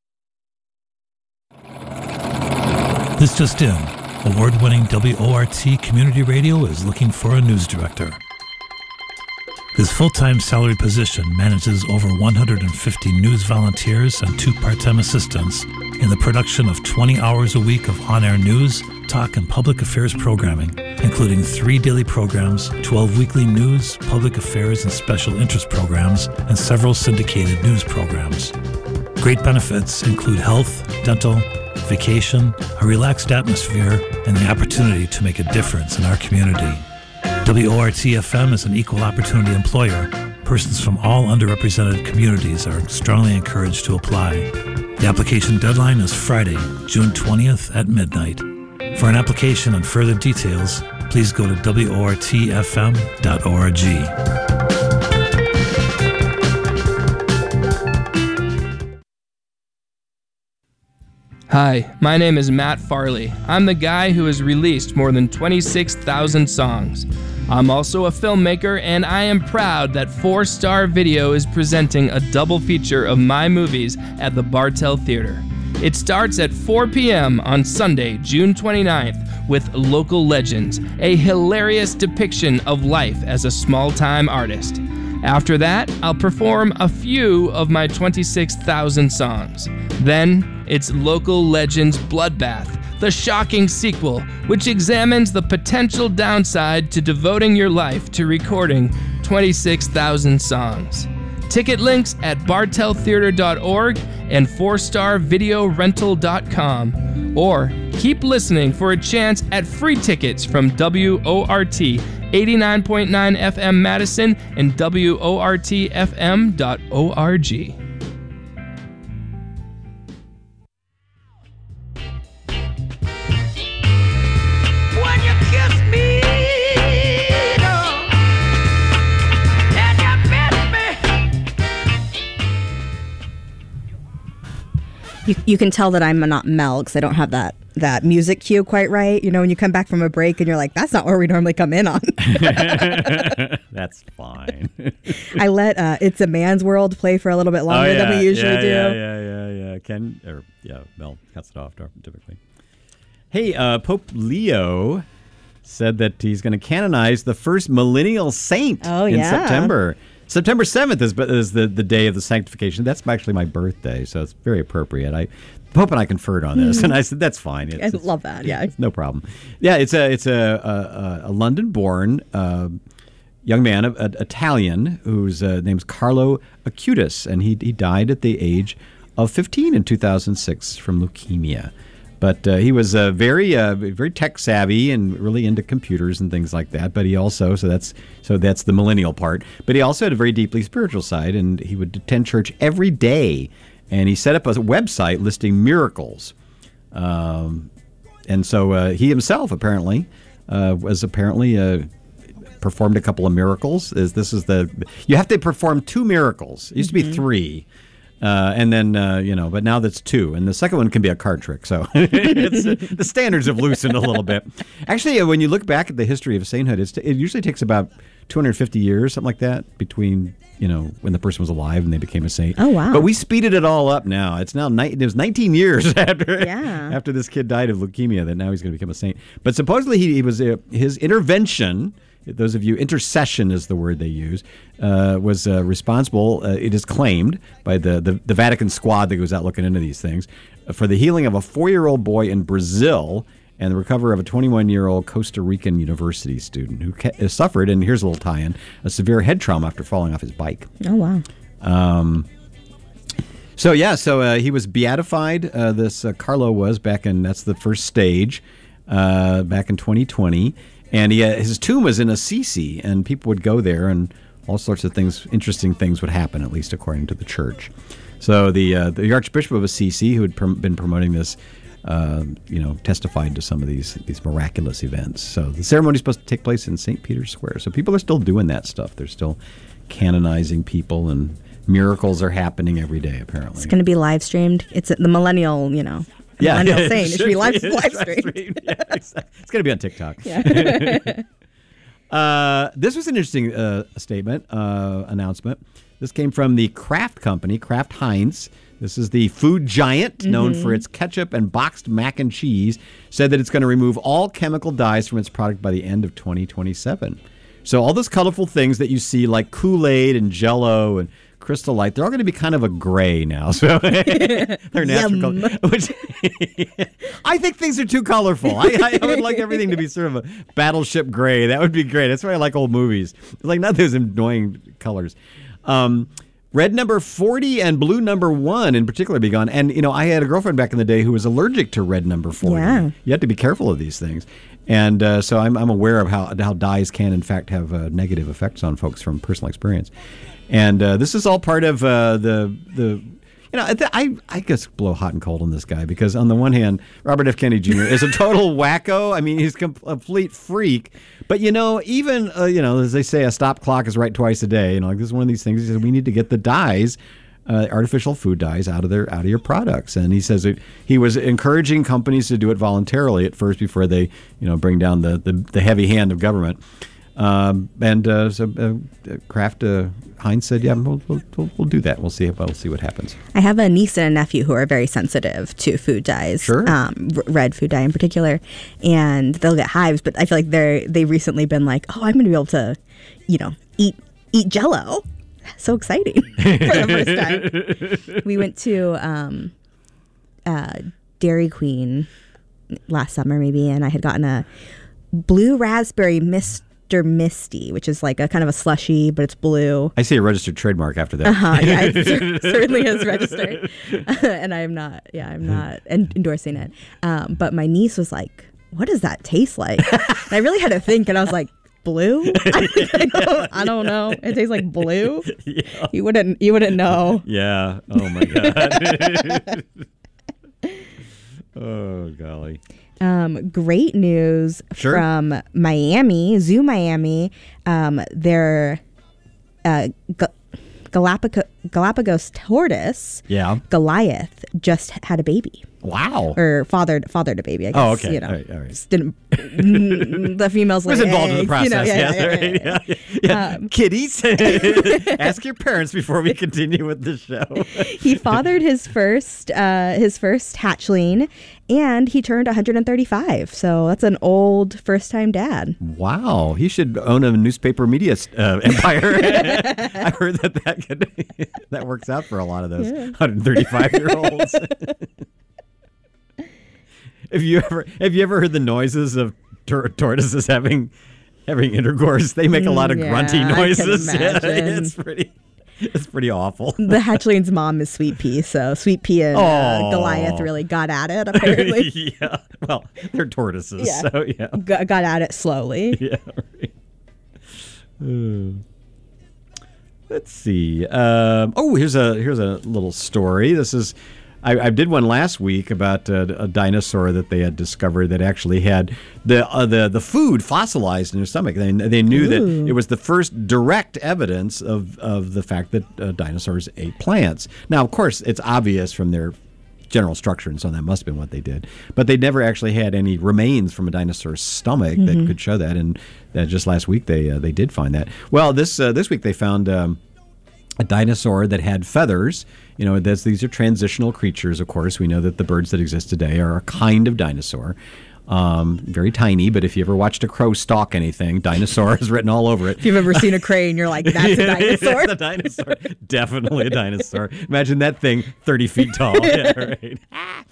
This just in. Award-winning W O R T Community Radio is looking for a news director. This full-time salary position manages over one hundred fifty news volunteers and two part-time assistants in the production of twenty hours a week of on-air news, talk, and public affairs programming, including three daily programs, twelve weekly news, public affairs, and special interest programs, and several syndicated news programs. Great benefits include health, dental, vacation, a relaxed atmosphere, and the opportunity to make a difference in our community. W O R T F M is an equal opportunity employer. Persons from all underrepresented communities are strongly encouraged to apply. The application deadline is Friday, June twentieth at midnight. For an application and further details, please go to W O R T F M dot org. Hi, my name is Matt Farley. I'm the guy who has released more than twenty-six thousand songs. I'm also a filmmaker, and I am proud that Four Star Video is presenting a double feature of my movies at the Bartell Theater. It starts at four p.m. on Sunday, June twenty-ninth, with Local Legends, a hilarious depiction of life as a small-time artist. After that, I'll perform a few of my twenty-six thousand songs. Then, it's Local Legends Bloodbath, the shocking sequel, which examines the potential downside to devoting your life to recording twenty-six thousand songs. Ticket links at bartell theater dot org and four star video rental dot com. Or keep listening for a chance at free tickets from W O R T eighty-nine point nine F M Madison and W O R T F M dot org. You, you can tell that I'm not Mel because I don't have that that music cue quite right. You know, when you come back from a break and you're like, that's not where we normally come in on. That's fine. I let uh, It's a Man's World play for a little bit longer oh, yeah, than we usually yeah, do. Yeah, yeah, yeah, yeah. Ken, or yeah, Mel cuts it off typically. Hey, uh, Pope Leo said that he's going to canonize the first millennial saint oh, in yeah. September. September seventh is, is the, the day of the sanctification. That's actually my birthday, so it's very appropriate. I Pope and I conferred on this, and I said, that's fine. It's, I it's, love that, yeah. It's no problem. Yeah, it's a it's a, a, a London-born uh, young man, a, a, Italian, whose uh, name's Carlo Acutis, and he, he died at the age of fifteen in two thousand six from leukemia. But uh, he was uh, very, uh, very tech savvy and really into computers and things like that. But he also, so that's so that's the millennial part. But he also had a very deeply spiritual side, and he would attend church every day. And he set up a website listing miracles. Um, and so uh, he himself apparently uh, was apparently uh, performed a couple of miracles. Is this is the you have to perform two miracles. It used mm-hmm. to be three. Uh, and then, uh, you know, but now that's two. And the second one can be a card trick. So it's, uh, the standards have loosened a little bit. Actually, uh, when you look back at the history of sainthood, it's, it usually takes about two hundred fifty years, something like that, between, you know, when the person was alive and they became a saint. Oh, wow. But we speeded it all up now. It's now, ni- it was nineteen years after yeah. after this kid died of leukemia that now he's going to become a saint. But supposedly he, he was, uh, his intervention... Those of you, intercession is the word they use, uh, was uh, responsible, uh, it is claimed by the, the, the Vatican squad that goes out looking into these things, uh, for the healing of a four-year-old boy in Brazil and the recovery of a twenty-one-year-old Costa Rican university student who ca- suffered, and here's a little tie-in, a severe head trauma after falling off his bike. Oh, wow. Um, so, yeah, so uh, he was beatified, uh, this uh, Carlo was, back in, that's the first stage, uh, back in twenty twenty. And he, uh, his tomb was in Assisi, and people would go there, and all sorts of things, interesting things would happen, at least according to the church. So the uh, the Archbishop of Assisi, who had prom- been promoting this, uh, you know, testified to some of these these miraculous events. So the ceremony is supposed to take place in Saint Peter's Square. So people are still doing that stuff. They're still canonizing people, and miracles are happening every day, apparently. It's going to be live streamed. It's the millennial, you know. Yeah, millennial yeah, saying it should be live, be, live streamed. Yeah, it's it's going to be on TikTok. Yeah. uh, this was an interesting uh, statement, uh, announcement. This came from the Kraft Company, Kraft Heinz. This is the food giant known mm-hmm. for its ketchup and boxed mac and cheese, said that it's going to remove all chemical dyes from its product by the end of twenty twenty-seven. So all those colorful things that you see like Kool-Aid and Jell-O and Crystal Light, they're all going to be kind of a gray now. So they're natural color. Which I think things are too colorful. I, I would like everything to be sort of a battleship gray. That would be great. That's why I like old movies. It's like not those annoying colors. Um, red number forty and blue number one in particular be gone. And, you know, I had a girlfriend back in the day who was allergic to red number forty. Yeah. You have to be careful of these things. And uh, so I'm, I'm aware of how, how dyes can, in fact, have uh, negative effects on folks from personal experience. And uh, this is all part of uh, the the... You know, I I just blow hot and cold on this guy because on the one hand, Robert F. Kennedy Junior is a total wacko. I mean, he's a complete freak. But, you know, even, uh, you know, as they say, a stop clock is right twice a day. You know, like this is one of these things. He says we need to get the dyes, uh, artificial food dyes, out of their out of your products. And he says it, he was encouraging companies to do it voluntarily at first before they, you know, bring down the, the, the heavy hand of government. Um, and uh, so uh, Kraft uh, Heinz said, "Yeah, we'll, we'll we'll do that. We'll see. We'll see what happens." I have a niece and a nephew who are very sensitive to food dyes, sure. um, r- red food dye in particular, and they'll get hives. But I feel like they're they've recently been like, "Oh, I'm going to be able to, you know, eat eat Jell-O." So exciting for the first time. We went to um, uh, Dairy Queen last summer, maybe, and I had gotten a blue raspberry mist. Misty, which is like a kind of a slushy, but it's blue. I see a registered trademark after that. Uh-huh, yeah, it cer- certainly is registered, and I'm not. Yeah, I'm not en- endorsing it. Um, but my niece was like, "What does that taste like?" And I really had to think, and I was like, "Blue? I, I, don't, I don't know. It tastes like blue. Yeah. You wouldn't. You wouldn't know." Yeah. Oh my god. Oh golly. Um, great news sure. from Miami, Zoo Miami. Um, their uh, G- Galapagos, Galapagos tortoise, yeah. Goliath, just had a baby. Wow. Or fathered fathered a baby, I guess. Oh, okay. You know, all right, all right. Didn't, the females was like involved eggs, in the process. You know, yeah, yes, yeah, right, yeah, yeah, yeah. yeah. Um, Kiddies, ask your parents before we continue with the show. He fathered his first uh, his first hatchling, and he turned one hundred thirty-five. So that's an old first time dad. Wow, he should own a newspaper media uh, empire. I heard that that could, that works out for a lot of those yeah. one hundred thirty-five year olds. Have you ever have you ever heard the noises of tor- tortoises having having intercourse? They make a lot of yeah, grunty noises. I can imagine. Yeah, it's pretty it's pretty awful. The hatchling's mom is Sweet Pea, so Sweet Pea and uh, Goliath really got at it. Apparently, yeah. Well, they're tortoises, yeah. so yeah, G- got at it slowly. Yeah. Right. Uh, let's see. Um, oh, here's a here's a little story. This is. I, I did one last week about a, a dinosaur that they had discovered that actually had the uh, the the food fossilized in their stomach. They they knew Ooh. that it was the first direct evidence of, of the fact that uh, dinosaurs ate plants. Now, of course, it's obvious from their general structure, and so that must have been what they did. But they never actually had any remains from a dinosaur's stomach mm-hmm. that could show that. And uh, just last week they uh, they did find that. Well, this uh, this week they found um, a dinosaur that had feathers. You know, that's, these are transitional creatures, of course. We know that the birds that exist today are a kind of dinosaur. Um, very tiny, but if you ever watched a crow stalk anything, dinosaur is written all over it. If you've ever seen a crane, you're like, that's a dinosaur. That's a dinosaur. Definitely a dinosaur. Imagine that thing thirty feet tall. Yeah, right.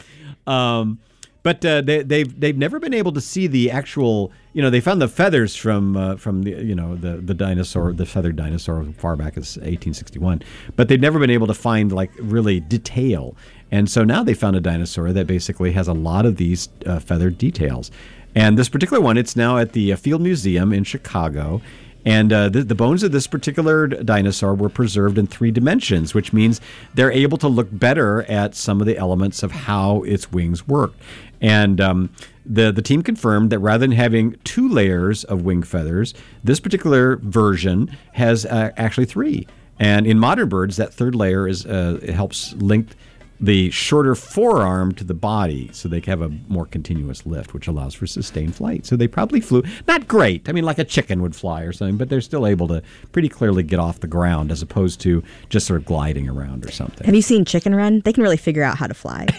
Um, but uh, they, they've they've never been able to see the actual. You know, they found the feathers from uh, from the you know the the dinosaur, the feathered dinosaur, as far back as eighteen sixty-one. But they've never been able to find like really detail. And so now they found a dinosaur that basically has a lot of these uh, feathered details. And this particular one, it's now at the Field Museum in Chicago. And uh, the, the bones of this particular dinosaur were preserved in three dimensions, which means they're able to look better at some of the elements of how its wings worked. And um, the, the team confirmed that rather than having two layers of wing feathers, this particular version has uh, actually three. And in modern birds, that third layer is uh, it helps link the shorter forearm to the body so they have a more continuous lift, which allows for sustained flight. So they probably flew, not great, I mean like a chicken would fly or something, but they're still able to pretty clearly get off the ground as opposed to just sort of gliding around or something. Have you seen Chicken Run? They can really figure out how to fly.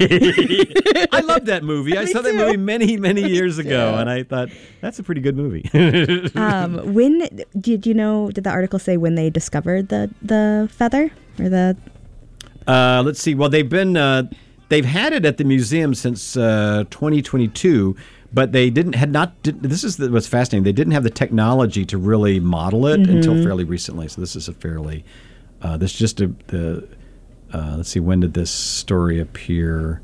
I love that movie. I saw that movie many, many years ago, and I thought, that's a pretty good movie. um, when, did you know, did the article say when they discovered the, the feather or the... Uh, let's see. Well, they've been uh, they've had it at the museum since uh, twenty twenty-two, but they didn't had not. Did, this is the, what's fascinating. They didn't have the technology to really model it mm-hmm. until fairly recently. So this is a fairly uh, this just a, the uh, let's see, when did this story appear?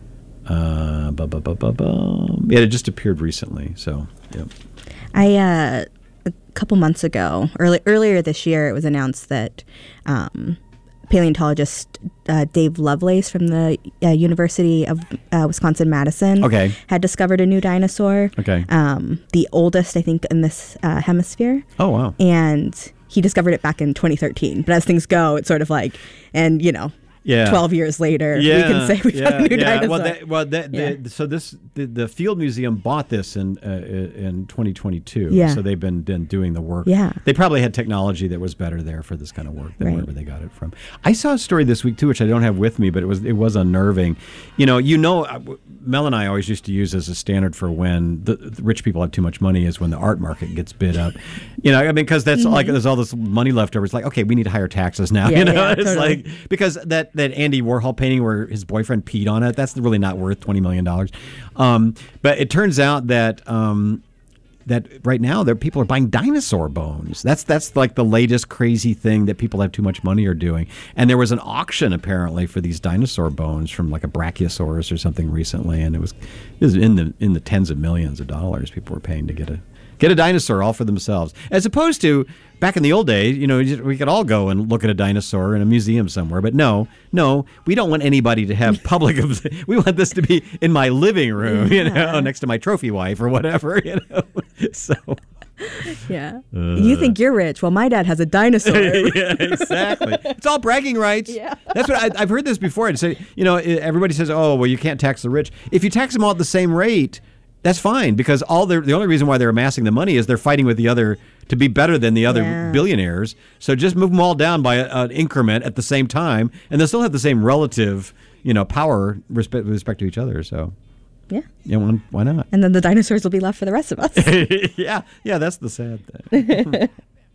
Uh, bu- bu- bu- bu- bu- yeah, it just appeared recently. So, yep. I uh, a couple months ago, early earlier this year, it was announced that um, paleontologist uh, Dave Lovelace from the uh, University of uh, Wisconsin-Madison Okay. had discovered a new dinosaur. Okay. Um, the oldest, I think, in this uh, hemisphere. Oh, wow. And he discovered it back in twenty thirteen. But as things go, it's sort of like, and you know, Yeah. twelve years later, Yeah, we can say we yeah, found a new yeah. dinosaur. Well, that, well that, Yeah. the, so this the, the Field Museum bought this in uh, in twenty twenty-two. Yeah. So they've been, been doing the work. Yeah. They probably had technology that was better there for this kind of work than Right. wherever they got it from. I saw a story this week too, which I don't have with me, but it was it was unnerving. You know, you know, uh, Mel and I always used to use as a standard for when the, the rich people have too much money is when the art market gets bid up. You know, I mean, because that's Mm-hmm. like there's all this money left over. It's like, okay, we need higher taxes now. Yeah, you know, yeah, it's totally. like because that that Andy Warhol painting where his boyfriend peed on it, that's really not worth twenty million dollars. Um, but it turns out that um, that right now there people are buying dinosaur bones. That's that's like the latest crazy thing that people have too much money are doing. And there was an auction apparently for these dinosaur bones from like a Brachiosaurus or something recently, and it was it was in the in the tens of millions of dollars people were paying to get a get a dinosaur all for themselves, as opposed to back in the old days, you know, we could all go and look at a dinosaur in a museum somewhere. But no, no, we don't want anybody to have public. We want this to be in my living room, you know, next to my trophy wife or whatever, you know. So. Yeah. You think you're rich? Well, my dad has a dinosaur. Yeah, exactly. It's all bragging rights. Yeah. That's what I, I've heard this before. I'd say, you know, everybody says, oh, well, you can't tax the rich. If you tax them all at the same rate, that's fine, because all the the only reason why they're amassing the money is they're fighting with the other to be better than the other Yeah. billionaires. So just move them all down by a, an increment at the same time, and they'll still have the same relative, you know, power respect, with respect to each other. So, Yeah. yeah, why, why not? And then the dinosaurs will be left for the rest of us. yeah, yeah, that's the sad thing.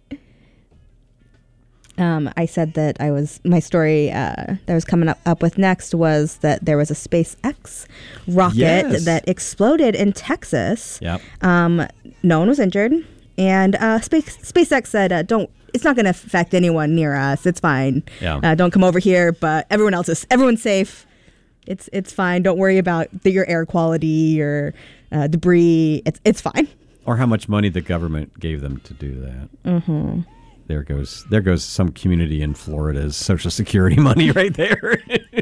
Um, I said that I was, my story uh, that I was coming up, up with next was that there was a SpaceX rocket Yes. that exploded in Texas. Yep. Um, no one was injured. And uh, Space, SpaceX said, uh, don't, it's not going to affect anyone near us. It's fine. Yeah. Uh, don't come over here, but everyone else is, everyone's safe. It's it's fine. Don't worry about the, your air quality or uh, debris. It's it's fine. Or how much money the government gave them to do that. Mm-hmm. There goes there goes some community in Florida's Social Security money right there.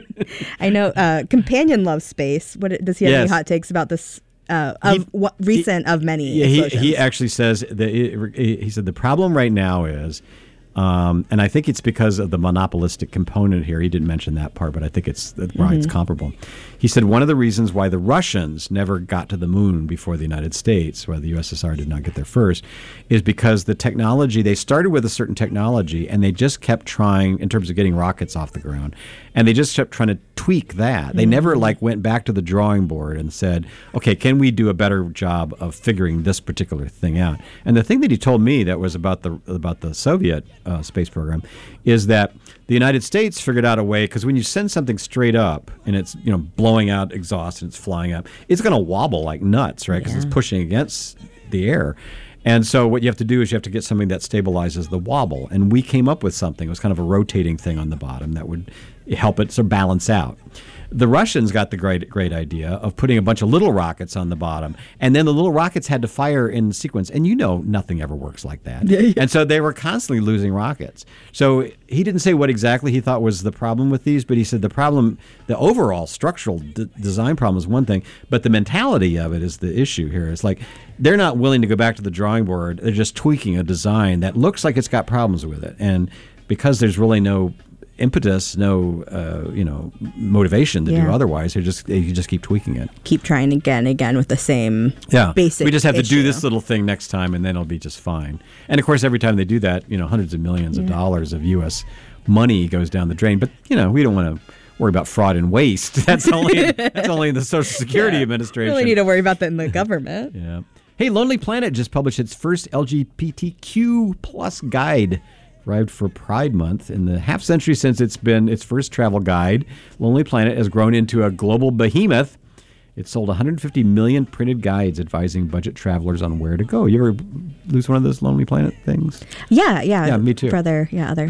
I know. Uh, Companion loves space. What does he have any Yes. hot takes about this? Uh, of He- what recent of many. Yeah, he, explosions? he actually says that it, he said the problem right now is, um, and I think it's because of the monopolistic component here. He didn't mention that part, but I think it's why Mm-hmm. it's comparable. He said one of the reasons why the Russians never got to the moon before the United States, why the U S S R did not get there first, is because the technology, they started with a certain technology and they just kept trying in terms of getting rockets off the ground. And they just kept trying to tweak that. They Mm-hmm. never like went back to the drawing board and said, okay, can we do a better job of figuring this particular thing out? And the thing that he told me that was about the about the Soviet uh, space program is that the United States figured out a way, because when you send something straight up and it's, you know, blowing out exhaust and it's flying up, it's going to wobble like nuts, right? Because Yeah. it's pushing against the air. And so what you have to do is you have to get something that stabilizes the wobble. And we came up with something. It was kind of a rotating thing on the bottom that would help it to balance out. The Russians got the great great idea of putting a bunch of little rockets on the bottom, and then the little rockets had to fire in sequence. And you know nothing ever works like that. Yeah, yeah. And so they were constantly losing rockets. So he didn't say what exactly he thought was the problem with these, but he said the problem, the overall structural d- design problem is one thing, but the mentality of it is the issue here. It's like they're not willing to go back to the drawing board. They're just tweaking a design that looks like it's got problems with it. And because there's really no impetus, no, uh, you know, motivation to do Yeah. otherwise. They just they, you just keep tweaking it. Keep trying again, again with the same Yeah, basic. we just have to do issue. this little thing next time, and then it'll be just fine. And of course, every time they do that, you know, hundreds of millions of dollars of U S money goes down the drain. But you know, we don't want to worry about fraud and waste. That's only that's only in the Social Security Yeah. Administration. Really need to worry about that in the government. Yeah. Hey, Lonely Planet just published its first L G B T Q plus guide. Arrived for Pride Month. In the half century since it's been its first travel guide, Lonely Planet has grown into a global behemoth. It sold one hundred fifty million printed guides advising budget travelers on where to go. You ever lose one of those Lonely Planet things? Yeah, yeah. Yeah, me too. Brother, yeah, other.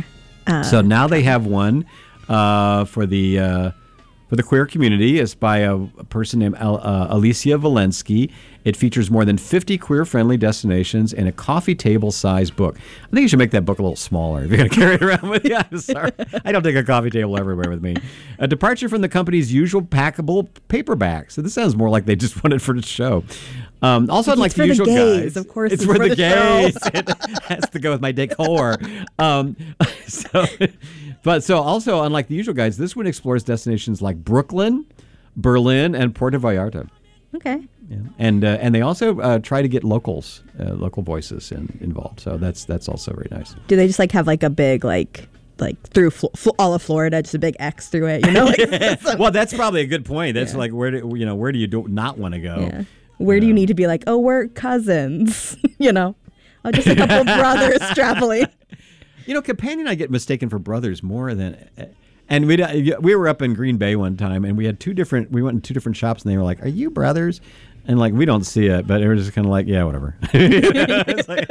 Uh, so now they have one uh, for the uh, for the queer community. It's by a, a person named Al, uh, Alicia Valensky. It features more than fifty queer-friendly destinations and a coffee table-sized book. I think you should make that book a little smaller if you're going to carry it around with you. I'm sorry. I don't take a coffee table everywhere with me. A departure from the company's usual packable paperback. So this sounds more like they just wanted for the show. Um, also, It's unlike for the the usual gays, guys, of course it's, it's for, for the, the show. gays. It has to go with my decor. Um, so, but so also, unlike the usual guides, this one explores destinations like Brooklyn, Berlin, and Puerto Vallarta. Okay. Yeah. And uh, and they also uh, try to get locals, uh, local voices in, involved. So that's that's also very nice. Do they just like have like a big like like through Fl- Fl- all of Florida, just a big X through it? You know. Like, so- Well, that's probably a good point. That's Yeah. like where do you know where do you do not want to go? yeah. Where do you need to be like? Oh, we're cousins. you know. Oh, just a couple of brothers traveling. You know, Companion and I get mistaken for brothers more than. And we we were up in Green Bay one time, and we had two different. We went in two different shops, and they were like, "Are you brothers?" And like, we don't see it, but it was just kind of like, "Yeah, whatever." It's like,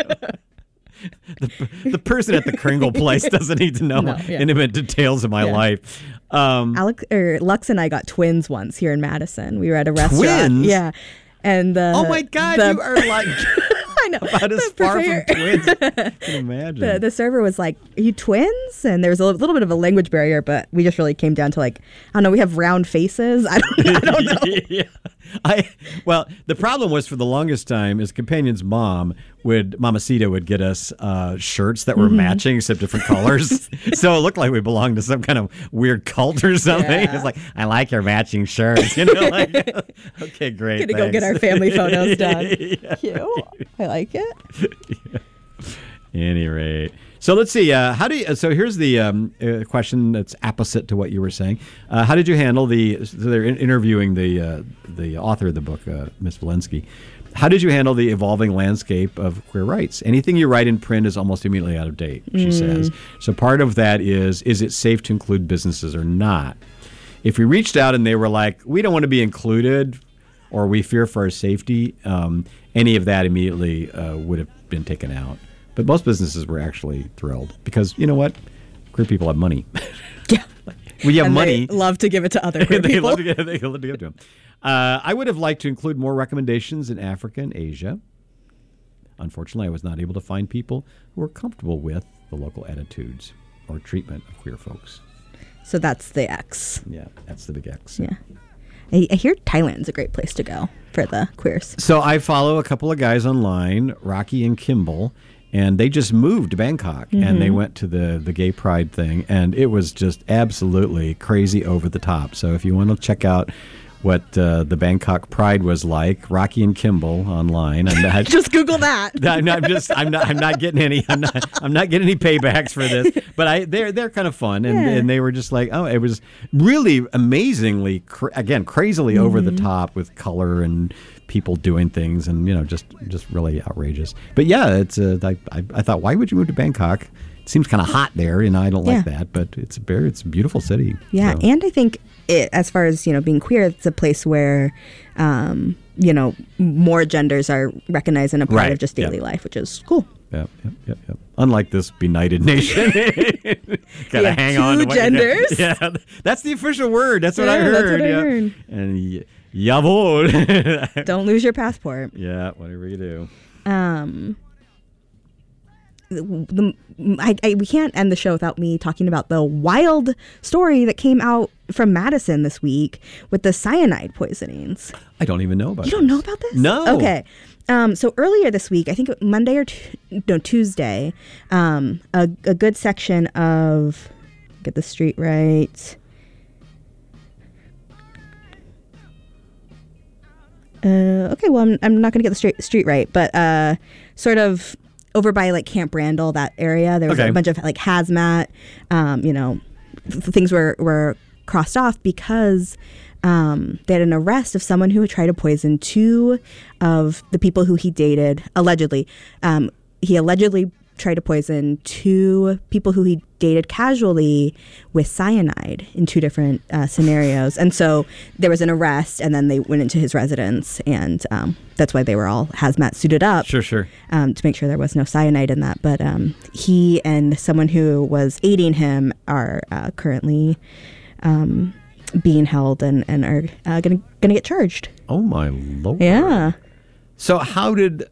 the, the person at the Kringle place doesn't need to know No, yeah. intimate details of my Yeah. life. Um, Alex or Lux and I got twins once here in Madison. We were at a restaurant. Twins? Yeah. And the oh my God, the, you are like I know. about as The far purveyor- from twins as I can imagine. The, the server was like, "Are you twins?" And there was a little bit of a language barrier, but we just really came down to like, I don't know, we have round faces. I don't, I don't know. yeah. I well, the problem was for the longest time is Companion's mom would Mamacita would get us uh, shirts that were Mm-hmm. matching except different colors, so it looked like we belonged to some kind of weird cult or something. Yeah. It's like, I like your matching shirts, you know. Like, okay, great. Gonna go get thanks. our family photos done. Yeah. Cute. I like it. Any rate. So let's see. Uh, how do you? So here's the um, uh, question that's opposite to what you were saying. Uh, how did you handle the? So they're in- interviewing the uh, the author of the book, uh, Miss Valensky. How did you handle the evolving landscape of queer rights? Anything you write in print is almost immediately out of date, she says. So part of that is: is it safe to include businesses or not? If we reached out and they were like, we don't want to be included, or we fear for our safety, um, any of that immediately uh, would have been taken out. But most businesses were actually thrilled because, you know what? Queer people have money. Yeah. We have And money. they love to give it to other queer they people. love to get, they love to give to them. Uh, I would have liked to include more recommendations in Africa and Asia. Unfortunately, I was not able to find people who were comfortable with the local attitudes or treatment of queer folks. So that's the X. Yeah, that's the big X. Yeah. I, I hear Thailand's a great place to go for the queers. So I follow a couple of guys online, Rocky and Kimball, and they just moved to Bangkok, Mm-hmm. and they went to the, the gay pride thing, and it was just absolutely crazy over the top. So if you want to check out what uh, the Bangkok Pride was like, Rocky and Kimball online. I'm not, Just Google that. I'm not just I'm not I'm not getting any I'm not I'm not getting any paybacks for this, but I they're they're kind of fun, and, Yeah. and they were just like, oh, it was really amazingly cra- again crazily over the top with color and people doing things, and you know just just really outrageous. But yeah, it's uh, I, I I thought, why would you move to Bangkok? It seems kind of hot there, and I don't like Yeah. that, but it's a very it's a beautiful city. Yeah, so. and I think it, as far as you know, being queer, it's a place where, um, you know, more genders are recognized and a part Right, of just daily yeah. life, which is cool. Yep, yep, yep, yep. Unlike this benighted nation, gotta have hang on to two what you- genders? Yeah, that's the official word. That's what I Yeah, heard. that's what I yeah. heard. And y- jawohl. Don't lose your passport. Yeah, whatever you do. Um, the, I, I, we can't end the show without me talking about the wild story that came out from Madison this week with the cyanide poisonings. I don't even know about. You don't know this. about this? No. Okay. Um, so earlier this week, I think Monday or t- no Tuesday, um, a, a good section of get the street right. Uh, okay, well, I'm, I'm not going to get the street street right, but uh, sort of over by like Camp Randall, that area, there was Okay. a bunch of like hazmat, um, you know, th- things were, were crossed off because um, they had an arrest of someone who had tried to poison two of the people who he dated, allegedly. Um, he allegedly tried to poison two people who he dated casually with cyanide in two different uh, scenarios. And so there was an arrest, and then they went into his residence, and um, that's why they were all hazmat suited up. Sure, sure. Um, to make sure there was no cyanide in that. But um, he and someone who was aiding him are uh, currently um, being held and, and are uh, going to get charged. Oh, my Lord. Yeah. So how did...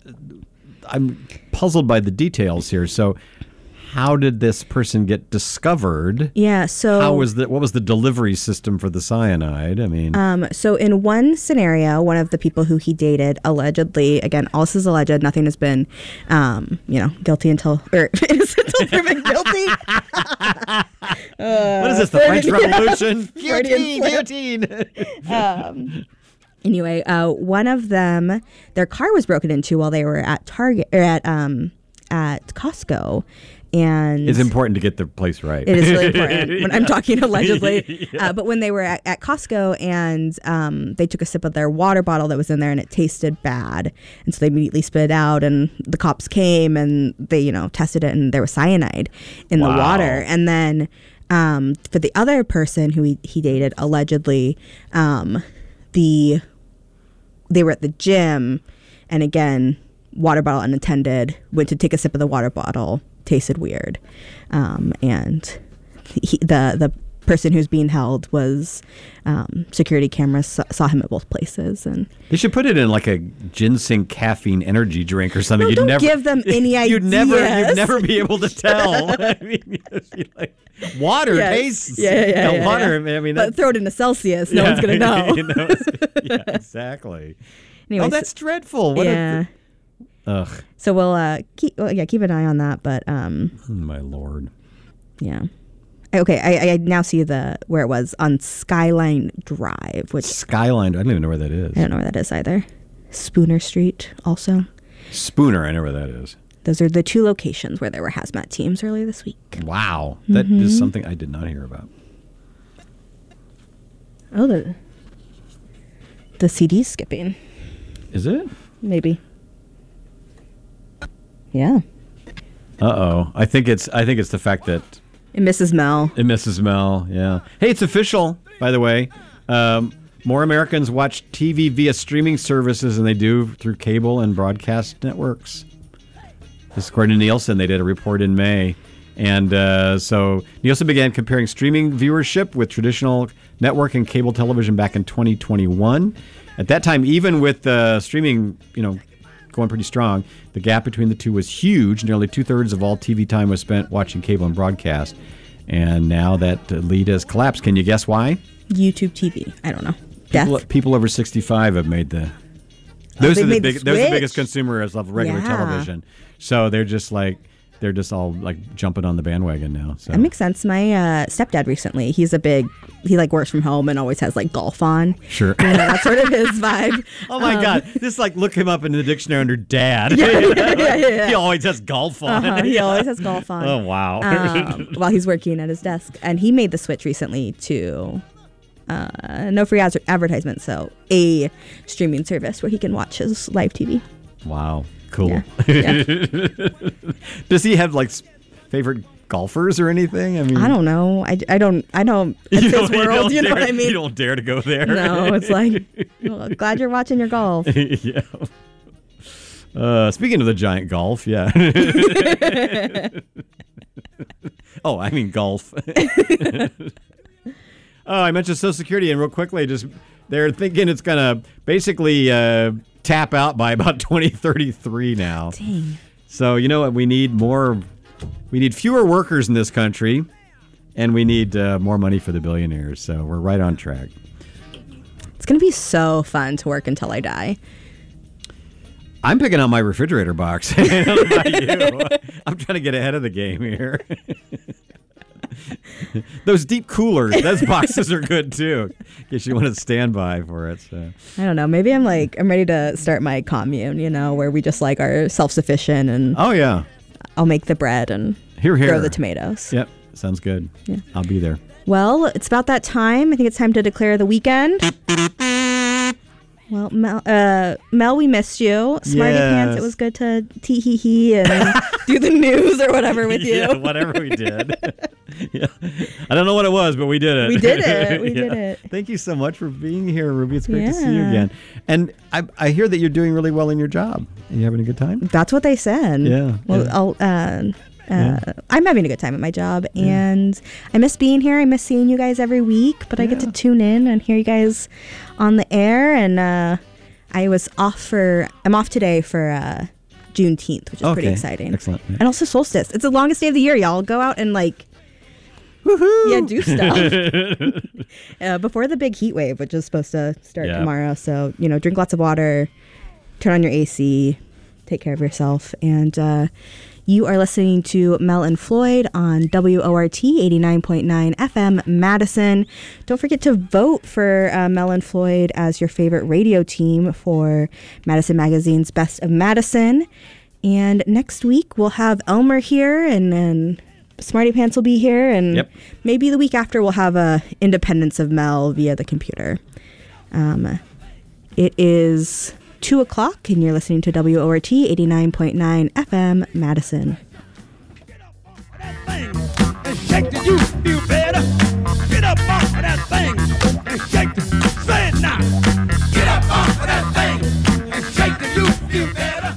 I'm puzzled by the details here. So how did this person get discovered? Yeah, so... How was the, what was the delivery system for the cyanide? I mean... Um, so in one scenario, one of the people who he dated allegedly, again, all this is alleged, nothing has been, um, you know, guilty until, or innocent until proven guilty. uh, what is this, the French Revolution? Guillotine, guillotine. um, anyway, uh, one of them, their car was broken into while they were at Target, or at, um, at Costco. And it's important to get the place right. It is really important when I'm talking allegedly. yeah. uh, but when they were at, at Costco and um, they took a sip of their water bottle that was in there and it tasted bad. And so they immediately spit it out, and the cops came and they, you know, tested it, and there was cyanide in Wow. the water. And then um, for the other person who he, he dated, allegedly, um, the they were at the gym, and again, water bottle unattended, went to take a sip of the water bottle, tasted weird, um, and he, the the person who's being held was um, security cameras saw, saw him at both places, and they should put it in like a ginseng caffeine energy drink or something. No, you'd don't never give them any ideas. You'd never, you'd never be able to tell. I mean, like, water Yes. tastes. Yeah, yeah, yeah, yeah, water. yeah. I mean, but throw it into Celsius, no yeah, one's gonna know. you know yeah, exactly. Anyways, oh, that's dreadful. What yeah. A, ugh. So we'll uh, keep well, yeah keep an eye on that, but um, oh, my Lord. Yeah. Okay, I, I now see the where it was on Skyline Drive, which Skyline. I don't even know where that is. I don't know where that is either. Spooner Street, also. Spooner. I know where that is. Those are the two locations where there were hazmat teams earlier this week. Wow, that Mm-hmm. is something I did not hear about. Oh, the the C D's skipping. Is it? Maybe. Yeah. Uh oh. I think it's. I think it's the fact that. And Missus Mel. And Missus Mel. Yeah. Hey, it's official. By the way, um, more Americans watch T V via streaming services than they do through cable and broadcast networks. This is according to Nielsen. They did a report in May. And uh, so Nielsen began comparing streaming viewership with traditional network and cable television back in twenty twenty-one. At that time, even with uh, streaming, you know, going pretty strong, the gap between the two was huge. Nearly two-thirds of all T V time was spent watching cable and broadcast. And now that uh, lead has collapsed. Can you guess why? YouTube T V. I don't know. Death. People, people over sixty-five have made the... Those Oh, are they the made the big. Those are the switch. biggest consumers of regular Yeah. television. So they're just like... They're just all like jumping on the bandwagon now. So. That makes sense. My uh, stepdad recently, he's a big, he like works from home and always has like golf on. Sure. You know, that's sort of his vibe. Oh my Um, God! Just like look him up in the dictionary under dad. Yeah, yeah, yeah, yeah. He always has golf on. Uh-huh, he always has golf on. Oh wow! um, while he's working at his desk, and he made the switch recently to uh, no free ad- advertisement, so a streaming service where he can watch his live T V. Wow, cool. Yeah. Yeah. Does he have like s- favorite golfers or anything? I mean, I don't know. I, I don't. I don't. It's You his don't- you world. don't You know dare- what I mean? You don't dare to go there. No, it's like, well, glad you're watching your golf. yeah. Uh, speaking of the giant golf, yeah. oh, I mean golf. Oh, I mentioned Social Security, and real quickly, just they're thinking it's going to basically uh, tap out by about twenty thirty-three now. Dang. So you know what? We need more. We need fewer workers in this country, and we need uh, more money for the billionaires. So we're right on track. It's gonna be so fun to work until I die. I'm picking out my refrigerator box. I don't know about you. I'm trying to get ahead of the game here. Those deep coolers, those boxes are good too. In case you want to stand by for it. So. I don't know. Maybe I'm like I'm ready to start my commune. You know, where we just like are self-sufficient, and Oh yeah. I'll make the bread and Here, here. grow the tomatoes. Yep, sounds good. Yeah. I'll be there. Well, it's about that time. I think it's time to declare the weekend. Well, Mel, uh, Mel, we missed you. Smarty Yes. Pants, it was good to tee hee hee and do the news or whatever with you. Yeah, whatever we did. Yeah. I don't know what it was, but we did it. We did it. We Yeah. did it. Thank you so much for being here, Ruby. It's great to see you Yeah. again. And I, I hear that you're doing really well in your job. Are you having a good time? That's what they said. Yeah, Well, yeah. I'll, uh, uh, Yeah. I'm having a good time at my job, and I miss being here. I miss seeing you guys every week, but I get to Yeah. tune in and hear you guys on the air. And uh, I was off for, I'm off today for uh, Juneteenth, which is pretty Okay. exciting. Excellent. Yeah. And also solstice. It's the longest day of the year, y'all. Go out and like, Woohoo! yeah, do stuff. uh, before the big heat wave, which is supposed to start Yeah. tomorrow. So, you know, drink lots of water, turn on your A C, take care of yourself. And uh, you are listening to Mel and Floyd on W O R T eighty-nine point nine F M Madison. Don't forget to vote for uh, Mel and Floyd as your favorite radio team for Madison Magazine's Best of Madison. And next week we'll have Elmer here, and then Smarty Pants will be here, and Yep. maybe the week after we'll have a Independence of Mel via the computer. Um, it is two o'clock, and you're listening to W O R T eighty-nine point nine F M Madison. Get up off of that thing and shake till you feel better. Get up off of that thing and shake till, say it now. Get up off of that thing and shake till you feel better.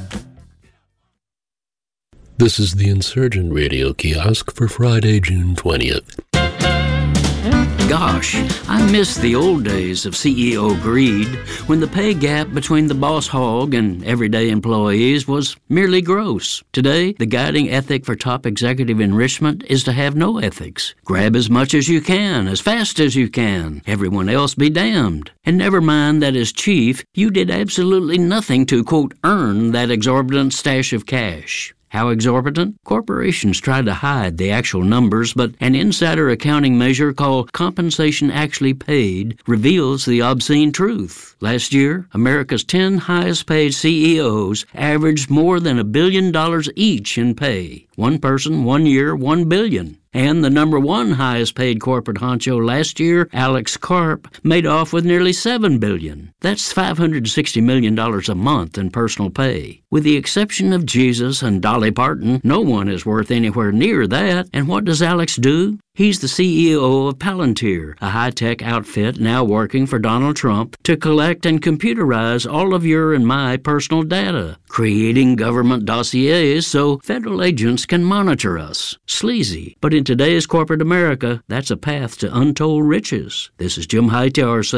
This is the Insurgent Radio Kiosk for Friday, June twentieth. Gosh, I miss the old days of C E O greed, when the pay gap between the boss hog and everyday employees was merely gross. Today, the guiding ethic for top executive enrichment is to have no ethics. Grab as much as you can, as fast as you can. Everyone else be damned. And never mind that as chief, you did absolutely nothing to, quote, earn that exorbitant stash of cash. How exorbitant? Corporations try to hide the actual numbers, but an insider accounting measure called Compensation Actually Paid reveals the obscene truth. Last year, America's ten highest paid C E Os averaged more than a billion dollars each in pay. One person, one year, one billion. And the number one highest paid corporate honcho last year, Alex Karp, made off with nearly seven billion dollars. That's five hundred sixty million dollars a month in personal pay. With the exception of Jesus and Dolly Parton, no one is worth anywhere near that. And what does Alex do? He's the C E O of Palantir, a high-tech outfit now working for Donald Trump to collect and computerize all of your and my personal data, creating government dossiers so federal agents can monitor us. Sleazy. But in today's corporate America, that's a path to untold riches. This is Jim Hightower saying,